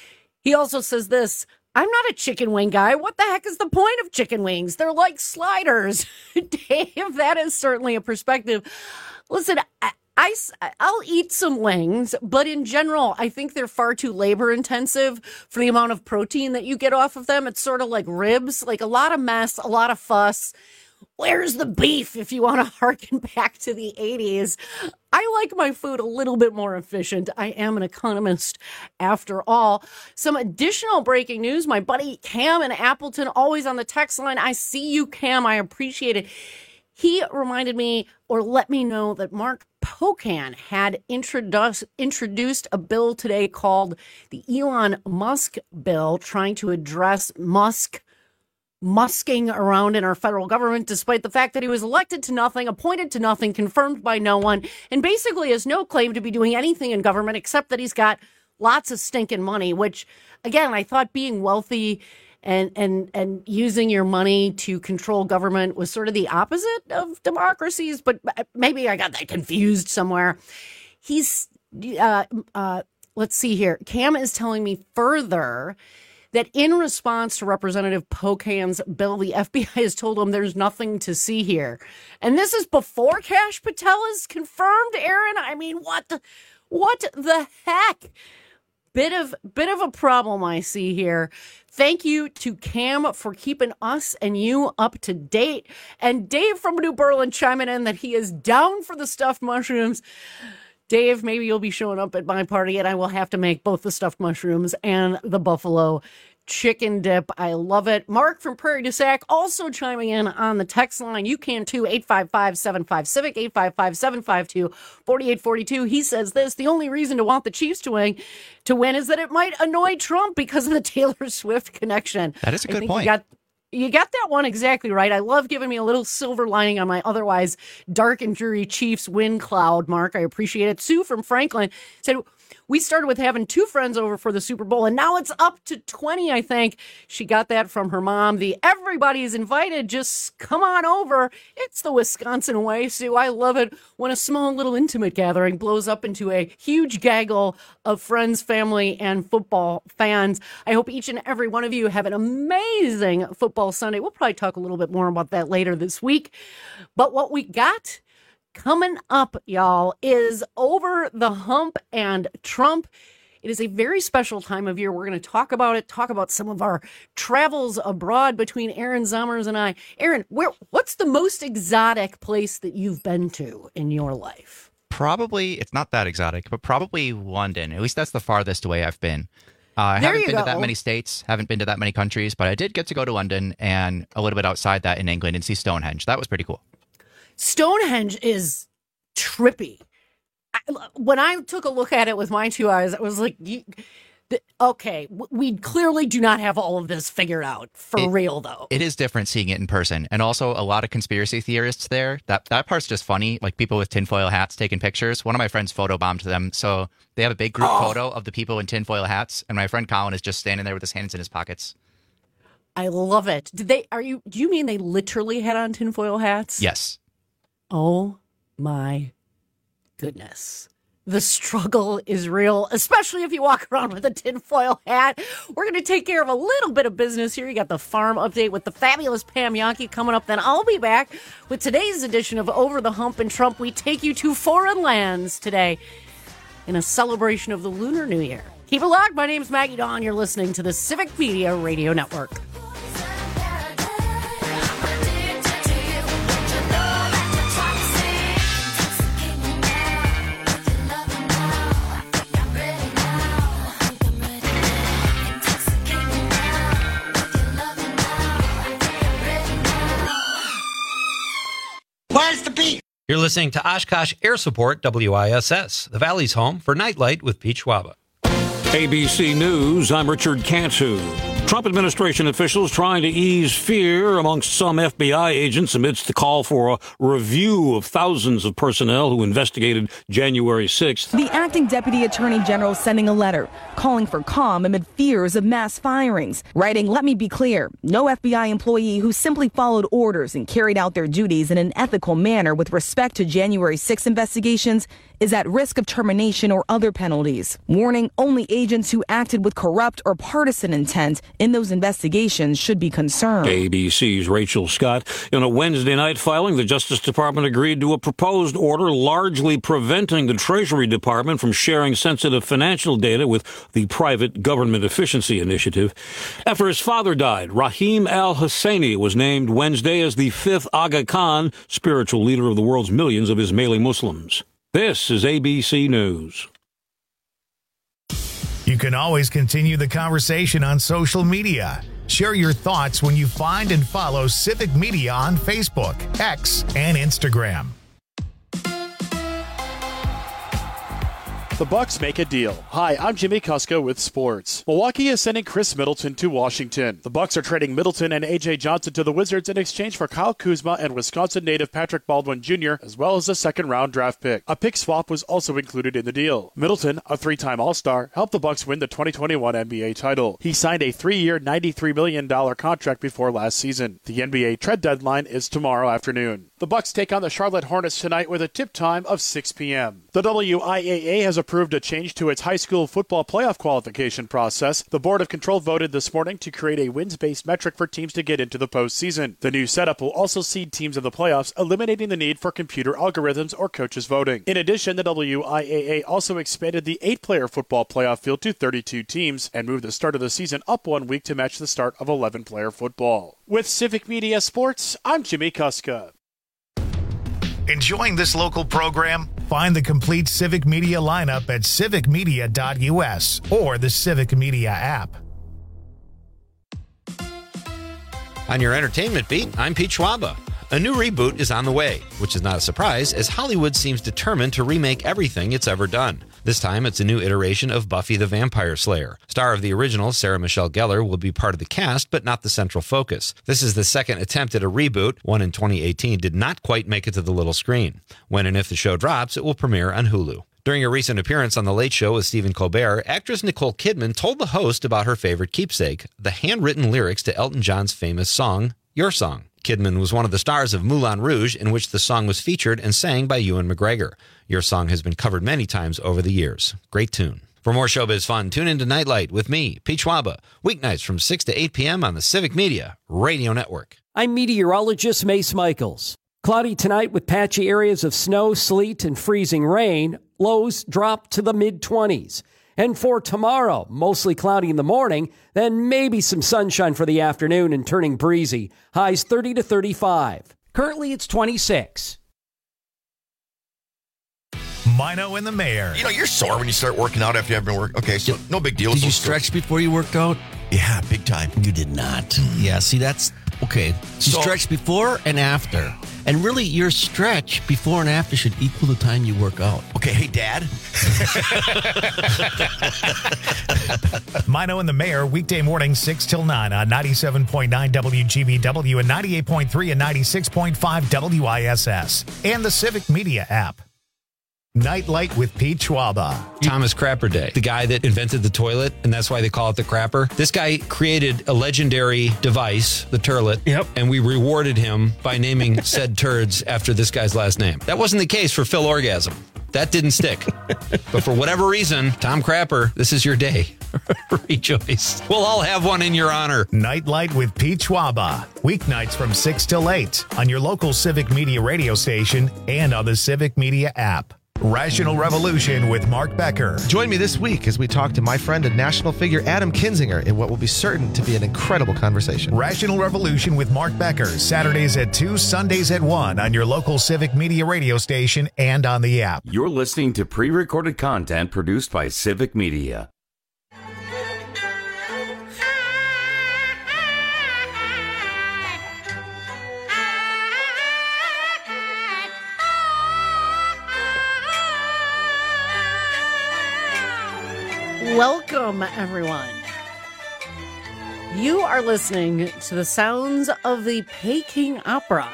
He also says this: I'm not a chicken wing guy. What the heck is the point of chicken wings? They're like sliders. Dave, that is certainly a perspective. Listen, I, I, I'll eat some wings, but in general, I think they're far too labor intensive for the amount of protein that you get off of them. It's sort of like ribs, like a lot of mess, a lot of fuss. Where's the beef, if you want to harken back to the eighties? I like my food a little bit more efficient. I am an economist after all. Some additional breaking news. My buddy Cam in Appleton, always on the text line. I see you, Cam. I appreciate it. He reminded me or let me know that Mark Pocan had introduced introduced a bill today called the Elon Musk bill, trying to address Musk musking around in our federal government, despite the fact that he was elected to nothing, appointed to nothing, confirmed by no one, and basically has no claim to be doing anything in government except that he's got lots of stinking money, which, again, I thought being wealthy and and and using your money to control government was sort of the opposite of democracies, but maybe I got that confused somewhere. He's, uh, uh, let's see here. Cam is telling me further that in response to Representative Pocan's bill, the F B I has told him there's nothing to see here. And this is before Kash Patel is confirmed, Aaron. I mean, what the, what the heck? Bit of bit of a problem I see here. Thank you to Cam for keeping us and you up to date. And Dave from New Berlin chiming in that he is down for the stuffed mushrooms. Dave, maybe you'll be showing up at my party and I will have to make both the stuffed mushrooms and the buffalo chicken dip. I love it. Mark from Prairie du Sac also chiming in on the text line. You can too, eight five five, seven five Civic, eight five five, seven five two, four eight four two. He says this: the only reason to want the Chiefs to win, to win is that it might annoy Trump because of the Taylor Swift connection. That is a I good think point. You got, You got that one exactly right. I love giving me a little silver lining on my otherwise dark and dreary Chiefs win cloud, Mark. I appreciate it. Sue from Franklin said, we started with having two friends over for the Super Bowl, and now it's up to twenty, I think. She got that from her mom. The everybody's invited, just come on over. It's the Wisconsin way, Sue. I love it when a small little intimate gathering blows up into a huge gaggle of friends, family, and football fans. I hope each and every one of you have an amazing football Sunday. We'll probably talk a little bit more about that later this week. But what we got coming up, y'all, is Over the Hump and Trump. It is a very special time of year. We're going to talk about it, talk about some of our travels abroad between Aaron Zommers and I. Aaron, where? What's the most exotic place that you've been to in your life? Probably, it's not that exotic, but probably London. At least that's the farthest away I've been. Uh, I There haven't you been go. to that many states, haven't been to that many countries, but I did get to go to London and a little bit outside that in England and see Stonehenge. That was pretty cool. Stonehenge is trippy. I, when I took a look at it with my two eyes, I was like, you, th- okay, w- we clearly do not have all of this figured out for It- real, though. It is different seeing it in person. And also a lot of conspiracy theorists there. That that part's just funny. Like people with tinfoil hats taking pictures. One of my friends photobombed them. So they have a big group Oh. photo of the people in tinfoil hats. And my friend Colin is just standing there with his hands in his pockets. I love it. Did they, are you, do you mean they literally had on tinfoil hats? Yes. Oh my goodness. The struggle is real, especially if you walk around with a tinfoil hat. We're going to take care of a little bit of business here. You got the farm update with the fabulous Pam Yankee coming up. Then I'll be back with today's edition of Over the Hump and Trump. We take you to foreign lands today in a celebration of the Lunar New Year. Keep it locked. My name's Maggie Dawn. You're listening to the Civic Media Radio Network. Where's the beef? You're listening to Oshkosh Air Support, W I S S, the Valley's home for Nightlight with Pete Schwaba. A B C News, I'm Richard Cantu. Trump administration officials trying to ease fear amongst some F B I agents amidst the call for a review of thousands of personnel who investigated January sixth. The acting deputy attorney general sending a letter calling for calm amid fears of mass firings, writing, "Let me be clear, no F B I employee who simply followed orders and carried out their duties in an ethical manner with respect to January sixth investigations is at risk of termination or other penalties. Warning, only agents who acted with corrupt or partisan intent in those investigations should be concerned." A B C's Rachel Scott. In a Wednesday night filing, the Justice Department agreed to a proposed order largely preventing the Treasury Department from sharing sensitive financial data with the Private Government Efficiency Initiative. After his father died, Rahim al-Husseini was named Wednesday as the fifth Aga Khan, spiritual leader of the world's millions of Ismaili Muslims. This is A B C News. You can always continue the conversation on social media. Share your thoughts when you find and follow Civic Media on Facebook, X, and Instagram. The Bucks make a deal. Hi, I'm Jimmy Kuska with sports. Milwaukee is sending Chris Middleton to Washington. The Bucks are trading Middleton and A J Johnson to the Wizards in exchange for Kyle Kuzma and Wisconsin native Patrick Baldwin Junior, as well as a second-round draft pick. A pick swap was also included in the deal. Middleton, a three-time All-Star, helped the Bucks win the twenty twenty-one N B A title. He signed a three-year, ninety-three million dollars contract before last season. The N B A trade deadline is tomorrow afternoon. The Bucks take on the Charlotte Hornets tonight with a tip time of six p.m. The W I A A has approved a change to its high school football playoff qualification process. The Board of Control voted this morning to create a wins-based metric for teams to get into the postseason. The new setup will also seed teams in the playoffs, eliminating the need for computer algorithms or coaches voting. In addition, the W I A A also expanded the eight-player football playoff field to thirty-two teams and moved the start of the season up one week to match the start of eleven-player football. With Civic Media Sports, I'm Jimmy Kuska. Enjoying this local program? Find the complete Civic Media lineup at civic media dot U S or the Civic Media app. On your entertainment beat, I'm Pete Schwaba. A new reboot is on the way, which is not a surprise, as Hollywood seems determined to remake everything it's ever done. This time, it's a new iteration of Buffy the Vampire Slayer. Star of the original, Sarah Michelle Gellar, will be part of the cast, but not the central focus. This is the second attempt at a reboot. One in twenty eighteen did not quite make it to the little screen. When and if the show drops, it will premiere on Hulu. During a recent appearance on The Late Show with Stephen Colbert, actress Nicole Kidman told the host about her favorite keepsake, the handwritten lyrics to Elton John's famous song, Your Song. Kidman was one of the stars of Moulin Rouge, in which the song was featured and sang by Ewan McGregor. Your Song has been covered many times over the years. Great tune. For more showbiz fun, tune into Nightlight with me, Pete Schwaba, weeknights from six to eight p.m. on the Civic Media Radio Network. I'm meteorologist Mace Michaels. Cloudy tonight with patchy areas of snow, sleet, and freezing rain. Lows drop to the mid-twenties. And for tomorrow, mostly cloudy in the morning, then maybe some sunshine for the afternoon and turning breezy. Highs thirty to thirty-five. Currently, it's twenty-six. Mino and the Mayor. You know, you're sore when you start working out after you haven't been working. Okay, so no big deal. Did you stretch before you worked out? Yeah, big time. You did not. Yeah, see, that's okay. You So- stretch before and after. And really, your stretch before and after should equal the time you work out. Okay, hey, Dad. Mino and the Mayor, weekday morning, six till nine on ninety-seven point nine W G B W and ninety-eight point three and ninety-six point five W I S S. And the Civic Media app. Nightlight with Pete Schwaba. Thomas Crapper Day, the guy that invented the toilet, and that's why they call it the crapper. This guy created a legendary device, the turlet, yep. And we rewarded him by naming said turds after this guy's last name. That wasn't the case for Phil Orgasm. That didn't stick. But for whatever reason, Tom Crapper, this is your day. Rejoice. We'll all have one in your honor. Nightlight with Pete Schwaba. Weeknights from six till eight on your local Civic Media radio station and on the Civic Media app. Rational Revolution with Mark Becker. Join me this week as we talk to my friend and national figure Adam Kinzinger in what will be certain to be an incredible conversation. Rational Revolution with Mark Becker, Saturdays at two, Sundays at one on your local Civic Media radio station and on the app. You're listening to pre-recorded content produced by Civic Media. Welcome, everyone. You are listening to the sounds of the Peking Opera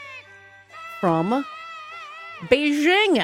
from Beijing.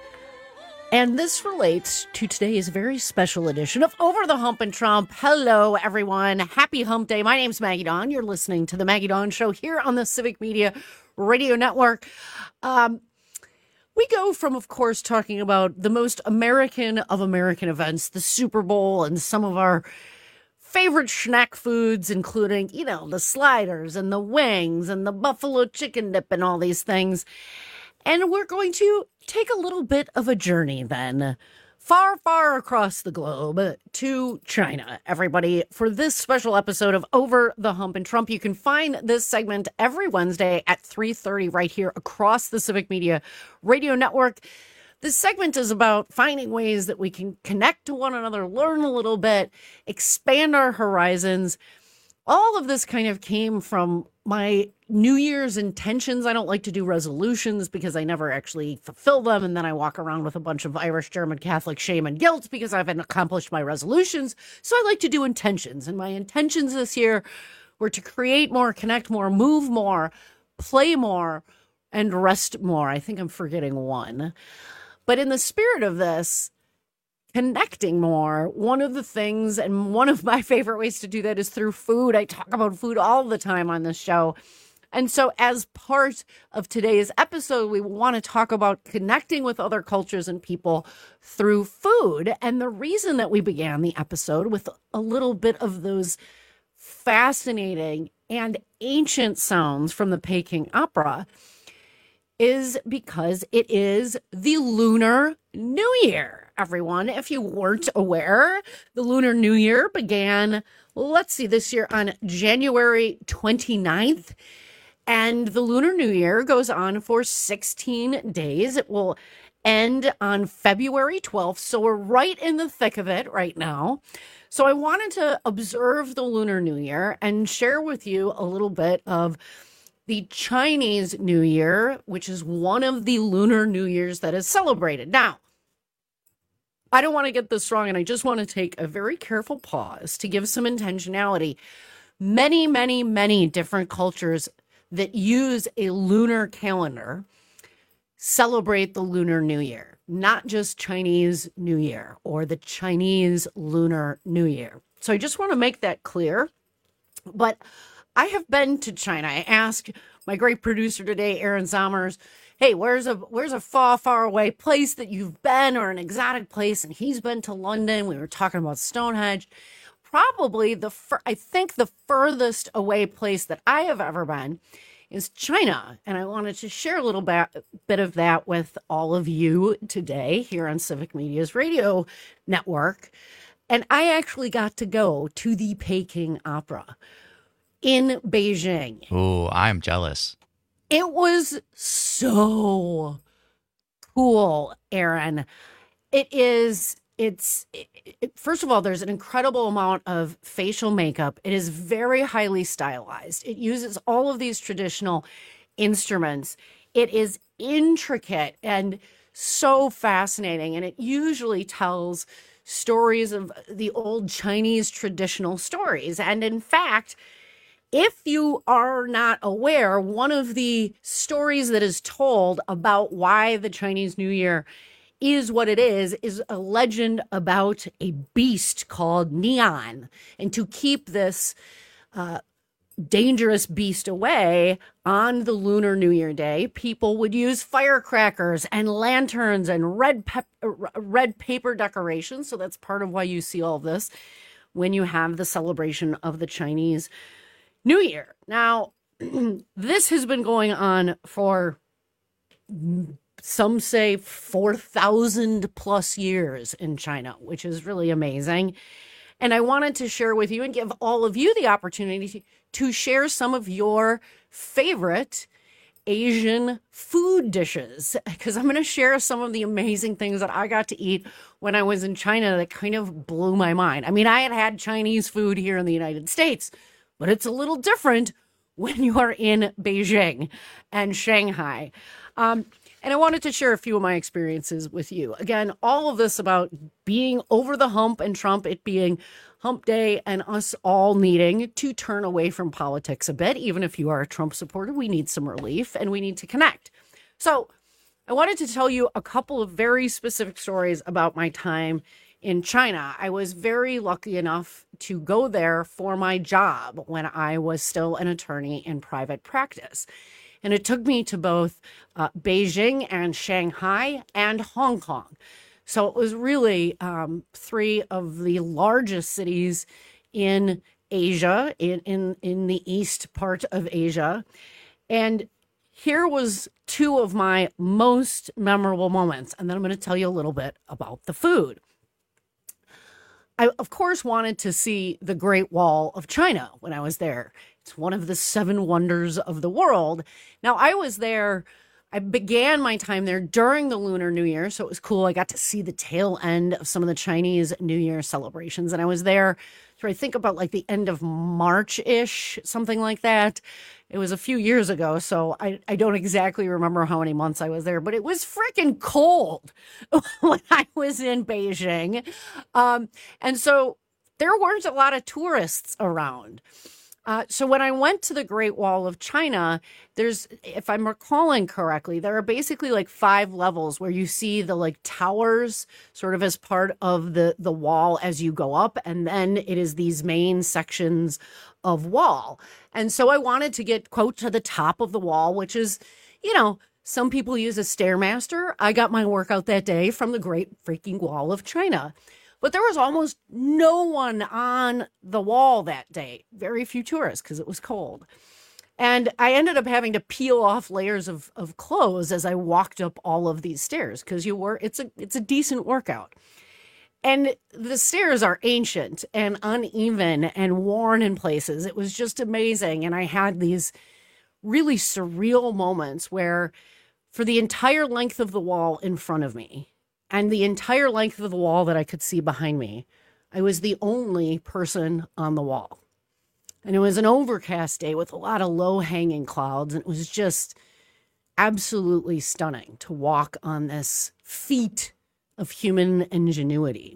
And this relates to today's very special edition of Over the Hump and Trump. Hello, everyone. Happy Hump Day. My name's Maggie Dawn. You're listening to the Maggie Dawn Show here on the Civic Media Radio Network. Um, We go from, of course, talking about the most American of American events, the Super Bowl, and some of our favorite snack foods, including, you know, the sliders and the wings and the buffalo chicken dip and all these things. And we're going to take a little bit of a journey then, far, far across the globe to China, everybody, for this special episode of Over the Hump and Trump. You can find this segment every Wednesday at three thirty right here across the Civic Media Radio Network. This segment is about finding ways that we can connect to one another, learn a little bit, expand our horizons. All of this kind of came from my New Year's intentions. I don't like to do resolutions because I never actually fulfill them. And then I walk around with a bunch of Irish, German, Catholic shame and guilt because I haven't accomplished my resolutions. So I like to do intentions. And my intentions this year were to create more, connect more, move more, play more, and rest more. I think I'm forgetting one. But in the spirit of this, connecting more, one of the things, and one of my favorite ways to do that is through food. I talk about food all the time on this show. And so as part of today's episode, we want to talk about connecting with other cultures and people through food. And the reason that we began the episode with a little bit of those fascinating and ancient sounds from the Peking Opera is because it is the Lunar New Year. Everyone, if you weren't aware, the Lunar New Year began, let's see, this year on January twenty-ninth. And the Lunar New Year goes on for sixteen days. It will end on February twelfth. So we're right in the thick of it right now. So I wanted to observe the Lunar New Year and share with you a little bit of the Chinese New Year, which is one of the Lunar New Years that is celebrated. Now, I don't want to get this wrong, and I just want to take a very careful pause to give some intentionality. Many, many, many different cultures that use a lunar calendar celebrate the Lunar New Year, not just Chinese New Year or the Chinese Lunar New Year. So I just want to make that clear. But I have been to China. I asked my great producer today, Aaron Zommers, hey, where's a where's a far, far away place that you've been, or an exotic place? And he's been to London. We were talking about Stonehenge. Probably the fur, I think the furthest away place that I have ever been is China. And I wanted to share a little bit, bit of that with all of you today here on Civic Media's radio network. And I actually got to go to the Peking Opera in Beijing. Oh, I'm jealous. It was so cool, Aaron. It is, it's, it, it, first of all, there's an incredible amount of facial makeup. It is very highly stylized. It uses all of these traditional instruments. It is intricate and so fascinating. And it usually tells stories of the old Chinese traditional stories. And in fact, if you are not aware, one of the stories that is told about why the Chinese New Year is what it is, is a legend about a beast called Neon. And to keep this uh, dangerous beast away on the Lunar New Year day, people would use firecrackers and lanterns and red, pep- red paper decorations. So that's part of why you see all of this when you have the celebration of the Chinese New Year. Now, this has been going on for some say four thousand plus years in China, which is really amazing. And I wanted to share with you and give all of you the opportunity to share some of your favorite Asian food dishes, because I'm going to share some of the amazing things that I got to eat when I was in China that kind of blew my mind. I mean, I had had Chinese food here in the United States, but it's a little different when you are in Beijing and Shanghai. Um, and I wanted to share a few of my experiences with you. Again, all of this about being over the hump and Trump, it being hump day, and us all needing to turn away from politics a bit. Even if you are a Trump supporter, we need some relief and we need to connect. So I wanted to tell you a couple of very specific stories about my time in China. I was very lucky enough to go there for my job when I was still an attorney in private practice. And it took me to both uh, Beijing and Shanghai and Hong Kong. So it was really um, three of the largest cities in Asia, in, in, in the east part of Asia. And here was two of my most memorable moments. And then I'm going to tell you a little bit about the food. I, of course, wanted to see the Great Wall of China when I was there. It's one of the seven wonders of the world. Now, I was there, I began my time there during the Lunar New Year, so it was cool. I got to see the tail end of some of the Chinese New Year celebrations, and I was there, so I think about like the end of March-ish, something like that. It was a few years ago, so I, I don't exactly remember how many months I was there, but it was freaking cold when I was in Beijing. Um, and so there weren't a lot of tourists around. Uh, so when I went to the Great Wall of China, there's, if I'm recalling correctly, there are basically like five levels where you see the like towers sort of as part of the, the wall as you go up. And then it is these main sections of wall. And so I wanted to get, quote, to the top of the wall, which is, you know, some people use a Stairmaster. I got my workout that day from the Great freaking Wall of China. But there was almost no one on the wall that day. Very few tourists because it was cold. And I ended up having to peel off layers of, of clothes as I walked up all of these stairs because you were it's a it's a decent workout. And the stairs are ancient and uneven and worn in places. It was just amazing. And I had these really surreal moments where for the entire length of the wall in front of me, and the entire length of the wall that I could see behind me, I was the only person on the wall. And it was an overcast day with a lot of low-hanging clouds, and it was just absolutely stunning to walk on this feat of human ingenuity.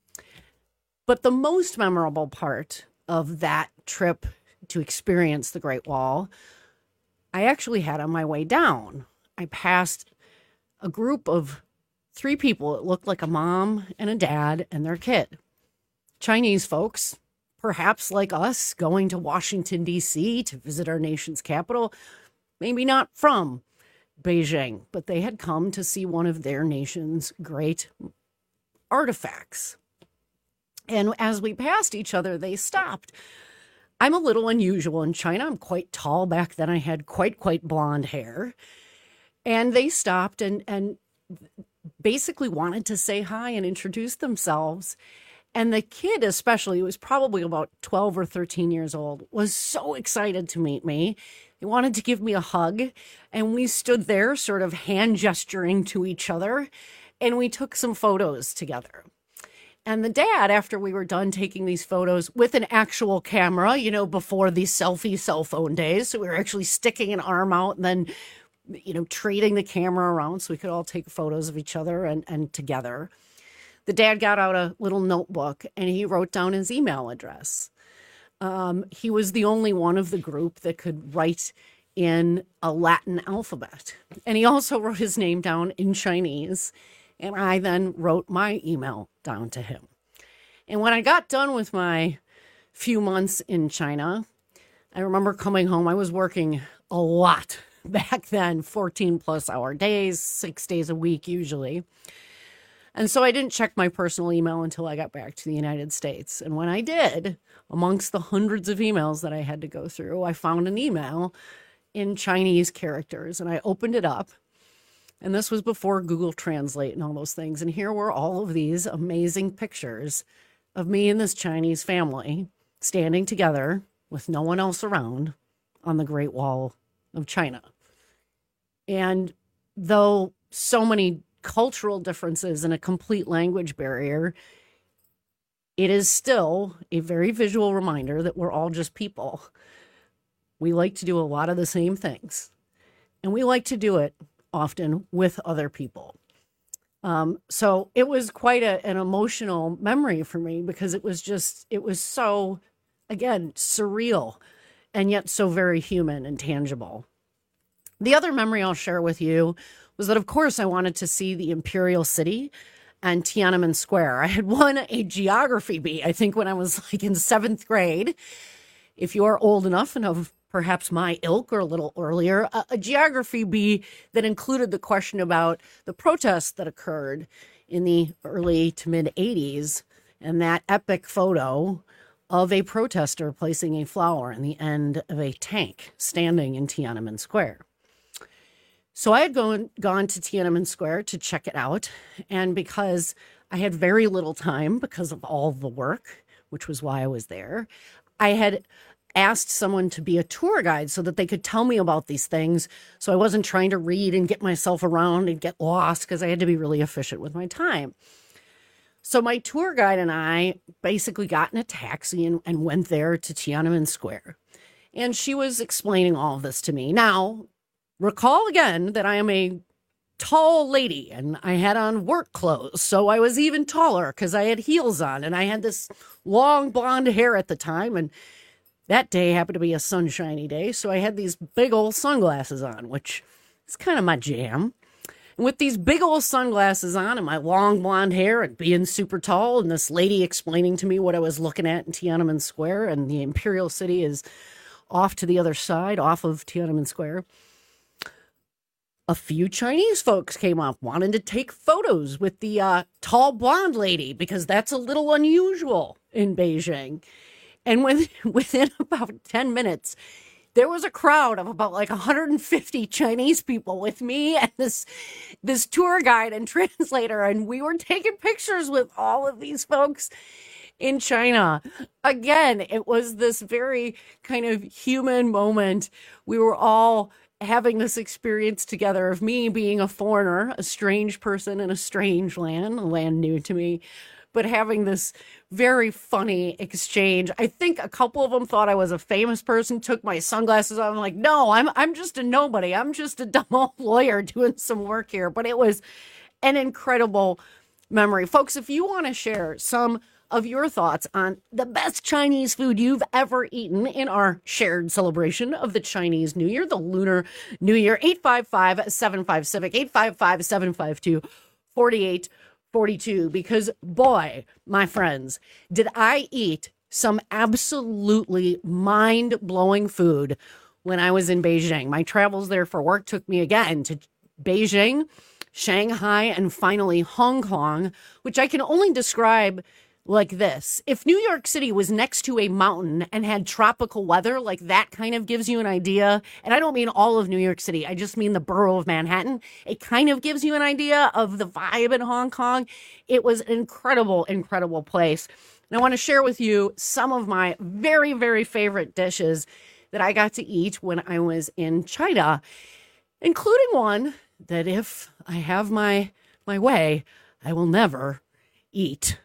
But the most memorable part of that trip to experience the Great Wall, I actually had on my way down. I passed a group of three people. It looked like a mom and a dad and their kid. Chinese folks, perhaps like us, going to Washington, D C to visit our nation's capital. Maybe not from Beijing, but they had come to see one of their nation's great artifacts. And as we passed each other, they stopped. I'm a little unusual in China. I'm quite tall. Back then I had quite, quite blonde hair. And they stopped and, and basically wanted to say hi and introduce themselves. And the kid especially, who was probably about twelve or thirteen years old, was so excited to meet me. He wanted to give me a hug. And we stood there sort of hand gesturing to each other. And we took some photos together. And the dad, after we were done taking these photos with an actual camera, you know, before these selfie cell phone days, so we were actually sticking an arm out and then, you know, trading the camera around so we could all take photos of each other and, and together. The dad got out a little notebook and he wrote down his email address. Um, he was the only one of the group that could write in a Latin alphabet. And he also wrote his name down in Chinese. And I then wrote my email down to him. And when I got done with my few months in China, I remember coming home. I was working a lot back then, fourteen plus hour days, six days a week usually. And so I didn't check my personal email until I got back to the United States. And when I did, amongst the hundreds of emails that I had to go through, I found an email in Chinese characters and I opened it up. And this was before Google Translate and all those things. And here were all of these amazing pictures of me and this Chinese family standing together with no one else around on the Great Wall of China. And though so many cultural differences and a complete language barrier, it is still a very visual reminder that we're all just people. We like to do a lot of the same things, and we like to do it often with other people. Um, so it was quite a, an emotional memory for me, because it was just, it was so, again, surreal, and yet so very human and tangible. The other memory I'll share with you was that, of course, I wanted to see the Imperial City and Tiananmen Square. I had won a geography bee, I think, when I was like in seventh grade. If you're old enough and of perhaps my ilk or a little earlier, a, a geography bee that included the question about the protests that occurred in the early to mid eighties, and that epic photo of a protester placing a flower in the end of a tank standing in Tiananmen Square. So I had gone, gone to Tiananmen Square to check it out, and because I had very little time because of all the work, which was why I was there, I had asked someone to be a tour guide so that they could tell me about these things, so I wasn't trying to read and get myself around and get lost, because I had to be really efficient with my time. So my tour guide and I basically got in a taxi and, and went there to Tiananmen Square. And she was explaining all of this to me. Now, recall again that I am a tall lady and I had on work clothes, so I was even taller because I had heels on, and I had this long blonde hair at the time, and that day happened to be a sunshiny day, so I had these big old sunglasses on, which is kind of my jam. And with these big old sunglasses on and my long blonde hair and being super tall, and this lady explaining to me what I was looking at in Tiananmen Square, and the Imperial City is off to the other side, off of Tiananmen Square, a few Chinese folks came up wanting to take photos with the uh, tall blonde lady, because that's a little unusual in Beijing. And when, within about ten minutes, there was a crowd of about like one hundred fifty Chinese people with me and this this tour guide and translator, and we were taking pictures with all of these folks in China. Again, it was this very kind of human moment. We were all having this experience together of me being a foreigner, a strange person in a strange land, a land new to me, but having this very funny exchange. I think a couple of them thought I was a famous person, took my sunglasses off. I'm like, no, I'm I'm just a nobody. I'm just a dumb old lawyer doing some work here. But it was an incredible memory. Folks, if you want to share some of your thoughts on the best Chinese food you've ever eaten in our shared celebration of the Chinese New Year, the Lunar New Year, eight five five, seven five, CIVIC, eight five five, seven five two, four eight four two, because boy, my friends, did I eat some absolutely mind-blowing food when I was in Beijing. My travels there for work took me again to Beijing, Shanghai, and finally Hong Kong, which I can only describe like this. If New York City was next to a mountain and had tropical weather, like that kind of gives you an idea. And I don't mean all of New York City. I just mean the borough of Manhattan. It kind of gives you an idea of the vibe in Hong Kong. It was an incredible, incredible place. And I want to share with you some of my very, very favorite dishes that I got to eat when I was in China, including one that if I have my, my way, I will never eat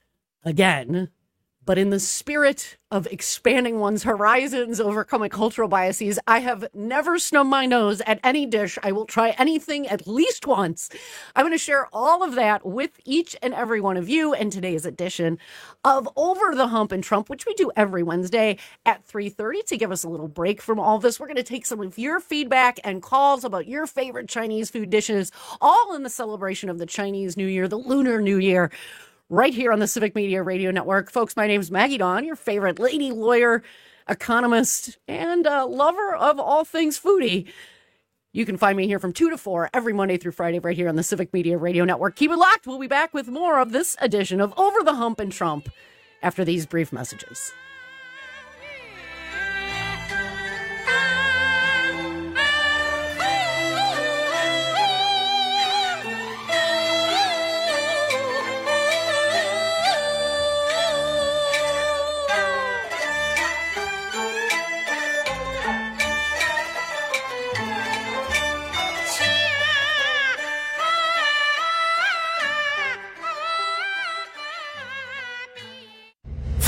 again. But in the spirit of expanding one's horizons, overcoming cultural biases, I have never snubbed my nose at any dish. I will try anything at least once. I'm going to share all of that with each and every one of you in today's edition of Over the Hump and Trump, which we do every Wednesday at three thirty to give us a little break from all this. We're going to take some of your feedback and calls about your favorite Chinese food dishes, all in the celebration of the Chinese New Year, the Lunar New Year, right here on the Civic Media Radio Network. Folks, my name's Maggie Dawn, your favorite lady lawyer, economist, and uh, lover of all things foodie. You can find me here from two to four every Monday through Friday right here on the Civic Media Radio Network. Keep it locked. We'll be back with more of this edition of Over the Hump and Trump after these brief messages.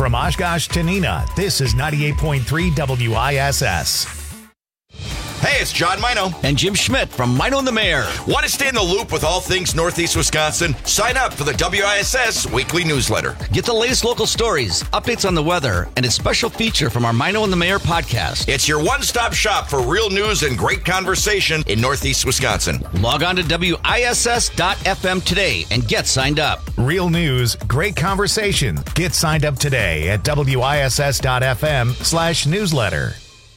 From Oshkosh to Neenah, this is ninety-eight point three W I S S. Hey, it's John Mino. And Jim Schmidt from Mino and the Mayor. Want to stay in the loop with all things Northeast Wisconsin? Sign up for the W I S S weekly newsletter. Get the latest local stories, updates on the weather, and a special feature from our Mino and the Mayor podcast. It's your one-stop shop for real news and great conversation in Northeast Wisconsin. Log on to W I S S dot F M today and get signed up. Real news, great conversation. Get signed up today at W I S S dot F M slash newsletter.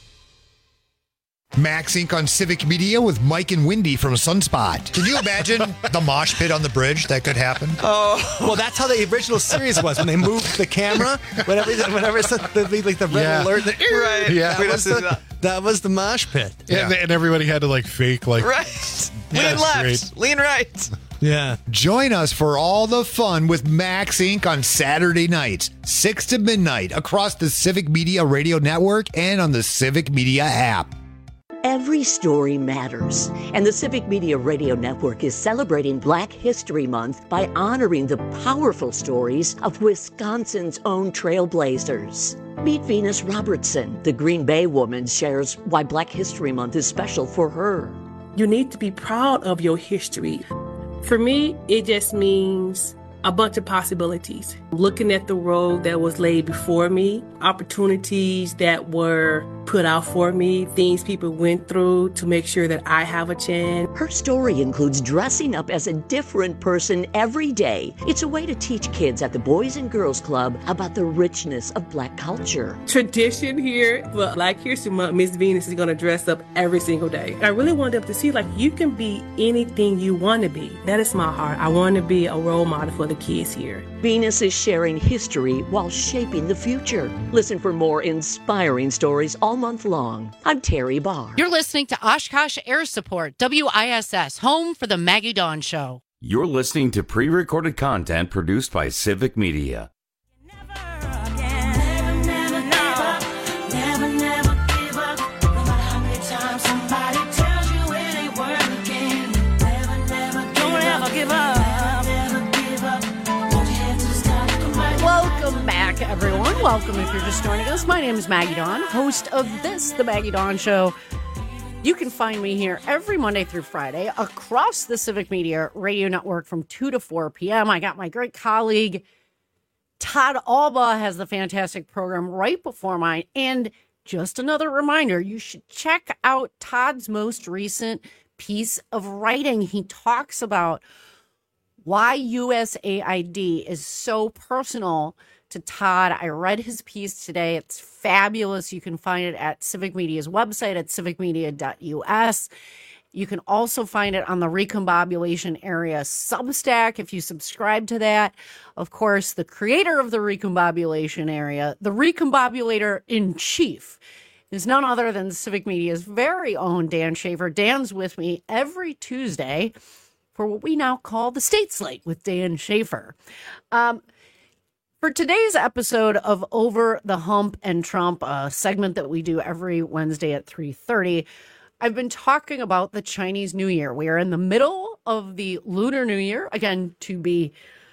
Max Incorporated on Civic Media with Mike and Wendy from Sunspot. Can you imagine the mosh pit on the bridge that could happen? Oh, well, that's how the original series was when they moved the camera. Whenever, whenever it's the, like the red Yeah. alert, the, Right. Yeah, That that was was, the, that was the mosh pit. Yeah. And, and everybody had to like fake like Right. Yeah, Lean that's left. great. Lean right. Yeah. Join us for all the fun with Max Incorporated on Saturday nights, six to midnight, across the Civic Media Radio Network and on the Civic Media app. Every story matters, and the Civic Media Radio Network is celebrating Black History Month by honoring the powerful stories of Wisconsin's own trailblazers. Meet Venus Robertson. The Green Bay woman shares why Black History Month is special for her. You need to be proud of your history. For me, it just means a bunch of possibilities. Looking at the road that was laid before me, opportunities that were put out for me, things people went through to make sure that I have a chance. Her story includes dressing up as a different person every day. It's a way to teach kids at the Boys and Girls Club about the richness of Black culture. Tradition here, well, Black History Month, Miss Venus is going to dress up every single day. I really wanted them to see, like, you can be anything you want to be. That is my heart. I want to be a role model for the kids here. Venus is sharing history while shaping the future. Listen for more inspiring stories all month long. I'm Terry Barr. You're listening to Oshkosh Air Support, W I S S, home for the Maggie Dawn Show. You're listening to pre-recorded content produced by Civic Media. Welcome back, everyone. Welcome if you're just joining us. My name is Maggie Dawn, host of this, The Maggie Dawn Show. You can find me here every Monday through Friday across the Civic Media Radio Network from two to four p.m. I got my great colleague, Todd Alba, has the fantastic program right before mine. And just another reminder, you should check out Todd's most recent piece of writing. He talks about why U S A I D is so personal to Todd. I read his piece today. It's fabulous. You can find it at Civic Media's website at civic media dot U S. You can also find it on the Recombobulation Area Substack if you subscribe to that. Of course, the creator of the Recombobulation Area, the Recombobulator in Chief, is none other than Civic Media's very own Dan Schaefer. Dan's with me every Tuesday for what we now call the State Slate with Dan Schaefer. Um, for today's episode of Over the Hump and Trump, a segment that we do every Wednesday at three thirty, I've been talking about the Chinese New Year. We are in the middle of the Lunar New Year. Again, to be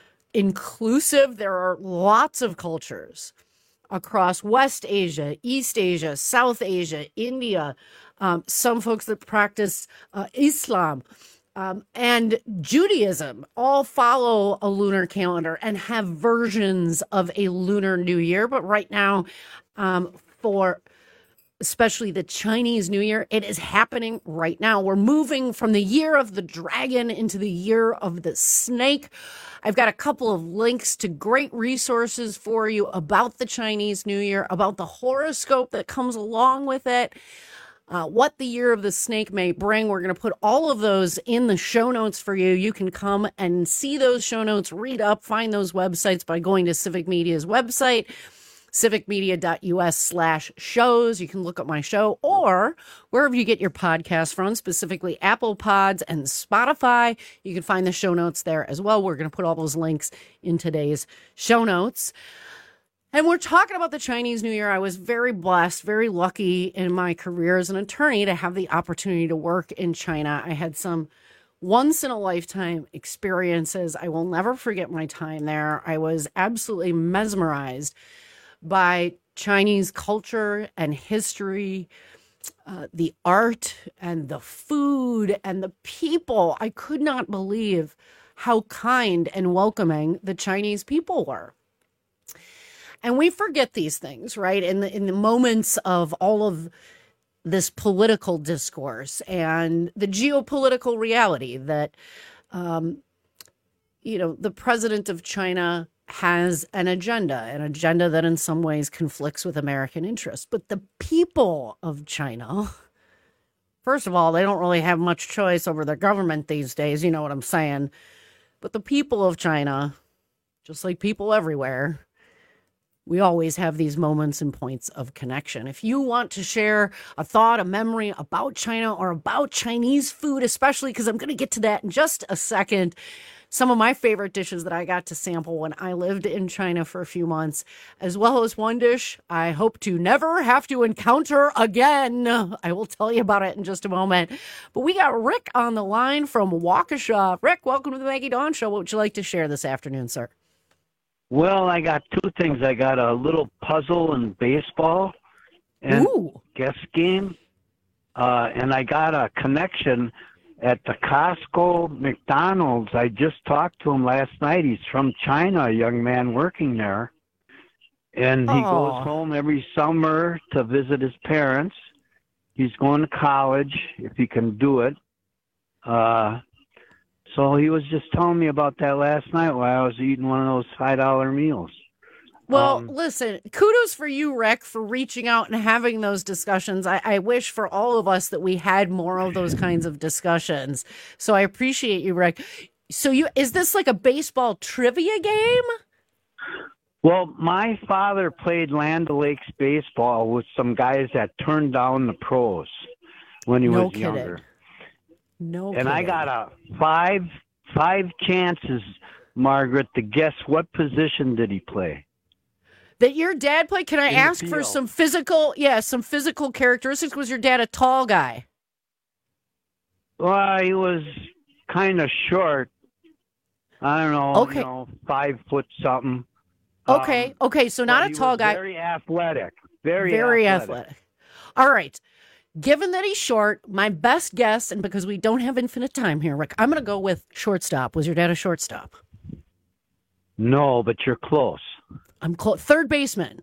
inclusive, there are lots of cultures across West Asia, East Asia, South Asia, India, um, some folks that practice uh, Islam, Um, and Judaism all follow a lunar calendar and have versions of a Lunar New Year. But right now, um, for especially the Chinese New Year, it is happening right now. We're moving from the year of the dragon into the year of the snake. I've got a couple of links to great resources for you about the Chinese New Year, about the horoscope that comes along with it. Uh, what the year of the snake may bring. We're going to put all of those in the show notes for you. You can come and see those show notes, read up, find those websites by going to Civic Media's website, civic media dot U S slash shows. You can look up my show or wherever you get your podcasts from, specifically Apple Pods and Spotify. You can find the show notes there as well. We're going to put all those links in today's show notes. And we're talking about the Chinese New Year. I was very blessed, very lucky in my career as an attorney to have the opportunity to work in China. I had some once-in-a-lifetime experiences. I will never forget my time there. I was absolutely mesmerized by Chinese culture and history, uh, the art and the food and the people. I could not believe how kind and welcoming the Chinese people were. And we forget these things, right? In the in the moments of all of this political discourse and the geopolitical reality that, um, you know, the president of China has an agenda, an agenda that in some ways conflicts with American interests. But the people of China, first of all, they don't really have much choice over their government these days. You know what I'm saying? But the people of China, just like people everywhere, we always have these moments and points of connection. If you want to share a thought, a memory about China or about Chinese food, especially because I'm going to get to that in just a second, some of my favorite dishes that I got to sample when I lived in China for a few months, as well as one dish I hope to never have to encounter again. I will tell you about it in just a moment. But we got Rick on the line from Waukesha. Rick, welcome to the Maggie Dawn Show. What would you like to share this afternoon, sir? Well, I got two things. I got a little puzzle and baseball and Ooh. guess game. Uh, and I got a connection at the Costco McDonald's. I just talked to him last night. He's from China, a young man working there. And he Oh. goes home every summer to visit his parents. He's going to college if he can do it. Uh, so he was just telling me about that last night while I was eating one of those five dollar meals. Well, Um, listen, kudos for you, Rick, for reaching out and having those discussions. I, I wish for all of us that we had more of those kinds of discussions. So I appreciate you, Rick. So you is this like a baseball trivia game? Well, my father played Land O'Lakes baseball with some guys that turned down the pros when he No was kidding. younger. No And I kidding. got a five five chances, Margaret, to guess what position did he play. That your dad played? Can I In the ask for field. some physical, yeah, some physical characteristics? Was your dad a tall guy? Well, he was kind of short. I don't know, Okay. you know, five foot something. Okay, Um, okay, so but not a he tall was guy. Very athletic. Very, Very athletic. athletic. All right. Given that he's short, my best guess, and because we don't have infinite time here, Rick, I'm going to go with shortstop. Was your dad a shortstop? No, but you're close. I'm close. Third baseman.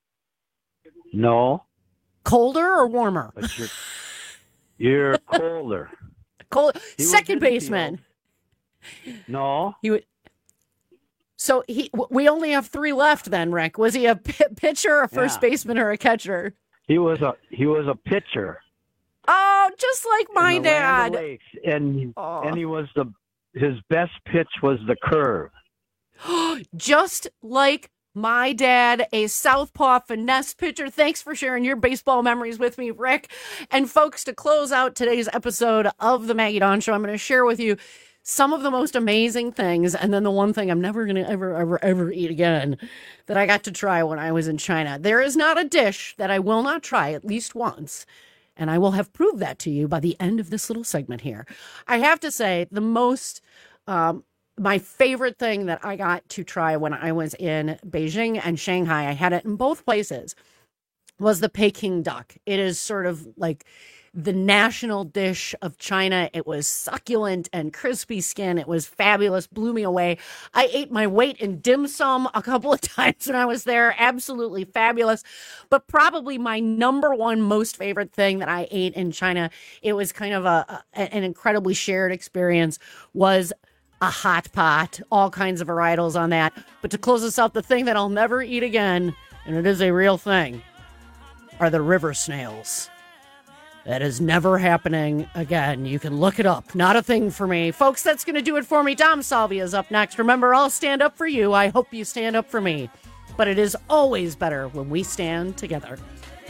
No, Colder or warmer? but you're you're colder. Cold. He was Second infield. baseman. No. He would. So he. w- We only have three left. Then, Rick, was he a p- pitcher, a first Yeah. baseman, or a catcher? He was a he was a pitcher. Oh, just like my in the Land dad. O'Lakes, and Oh. and he was the his best pitch was the curve. Just like my dad, a southpaw finesse pitcher. Thanks for sharing your baseball memories with me, Rick. And folks, to close out today's episode of the Maggie Dawn Show, I'm going to share with you some of the most amazing things, and then the one thing I'm never going to ever, ever, ever eat again that I got to try when I was in China. There is not a dish that I will not try at least once, and I will have proved that to you by the end of this little segment here. I have to say, the most... Um, my favorite thing that I got to try when I was in Beijing and Shanghai, I had it in both places, was the Peking duck. It is sort of like the national dish of China. It was succulent and crispy skin. It was fabulous, blew me away. I ate my weight in dim sum a couple of times when I was there. Absolutely fabulous. But probably my number one most favorite thing that I ate in China, it was kind of a, a an incredibly shared experience, was a hot pot, all kinds of varietals on that. But to close us out, the thing that I'll never eat again, and it is a real thing, are the river snails. That is never happening again. You can look it up. Not a thing for me. Folks, that's going to do it for me. Dom Salvia is up next. Remember, I'll stand up for you. I hope you stand up for me. But it is always better when we stand together.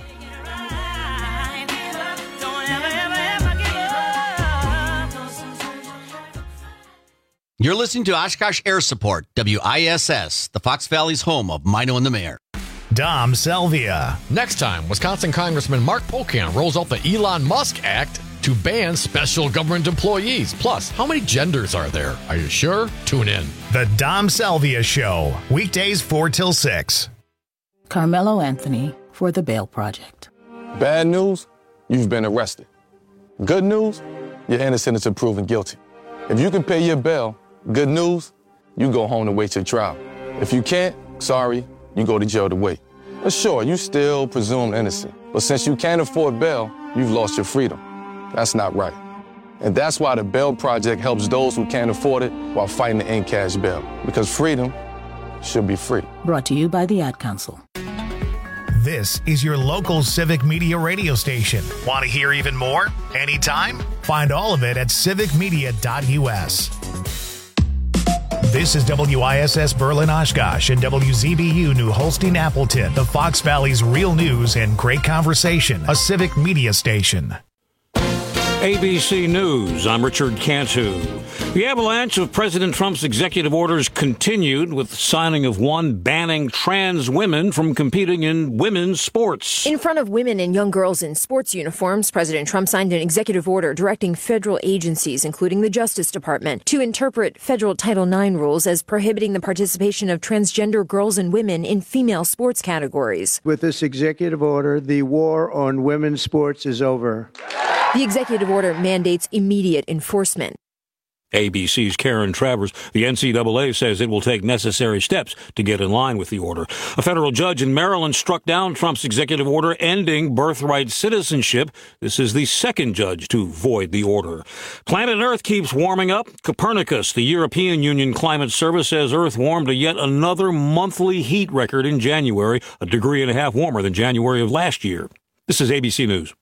You're listening to Oshkosh Air Support, W I S S, the Fox Valley's home of Mino and the Mayor. Dom Salvia. Next time, Wisconsin Congressman Mark Pocan rolls out the Elon Musk Act to ban special government employees. Plus, how many genders are there? Are you sure? Tune in. The Dom Salvia Show, weekdays four till six. Carmelo Anthony for the Bail Project. Bad news, you've been arrested. Good news, you're innocent until proven guilty. If you can pay your bail, good news, you go home to wait your trial. If you can't, sorry, you go to jail to wait. But sure, you still presumed innocent. But since you can't afford bail, you've lost your freedom. That's not right. And that's why the Bail Project helps those who can't afford it while fighting to end cash bail. Because freedom should be free. Brought to you by the Ad Council. This is your local Civic Media radio station. Want to hear even more? Anytime? Find all of it at civic media dot u s. This is W I S S Berlin Oshkosh and W Z B U New Holstein Appleton, the Fox Valley's real news and great conversation, a Civic Media station. A B C News, I'm Richard Cantu. The avalanche of President Trump's executive orders continued with the signing of one banning trans women from competing in women's sports. In front of women and young girls in sports uniforms, President Trump signed an executive order directing federal agencies, including the Justice Department, to interpret federal Title nine rules as prohibiting the participation of transgender girls and women in female sports categories. With this executive order, the war on women's sports is over. The executive order mandates immediate enforcement. A B C's Karen Travers. The N C double A says it will take necessary steps to get in line with the order. A federal judge in Maryland struck down Trump's executive order ending birthright citizenship. This is the second judge to void the order. Planet Earth keeps warming up. Copernicus, the European Union Climate Service, says Earth warmed to yet another monthly heat record in January, a degree and a half warmer than January of last year. This is A B C News.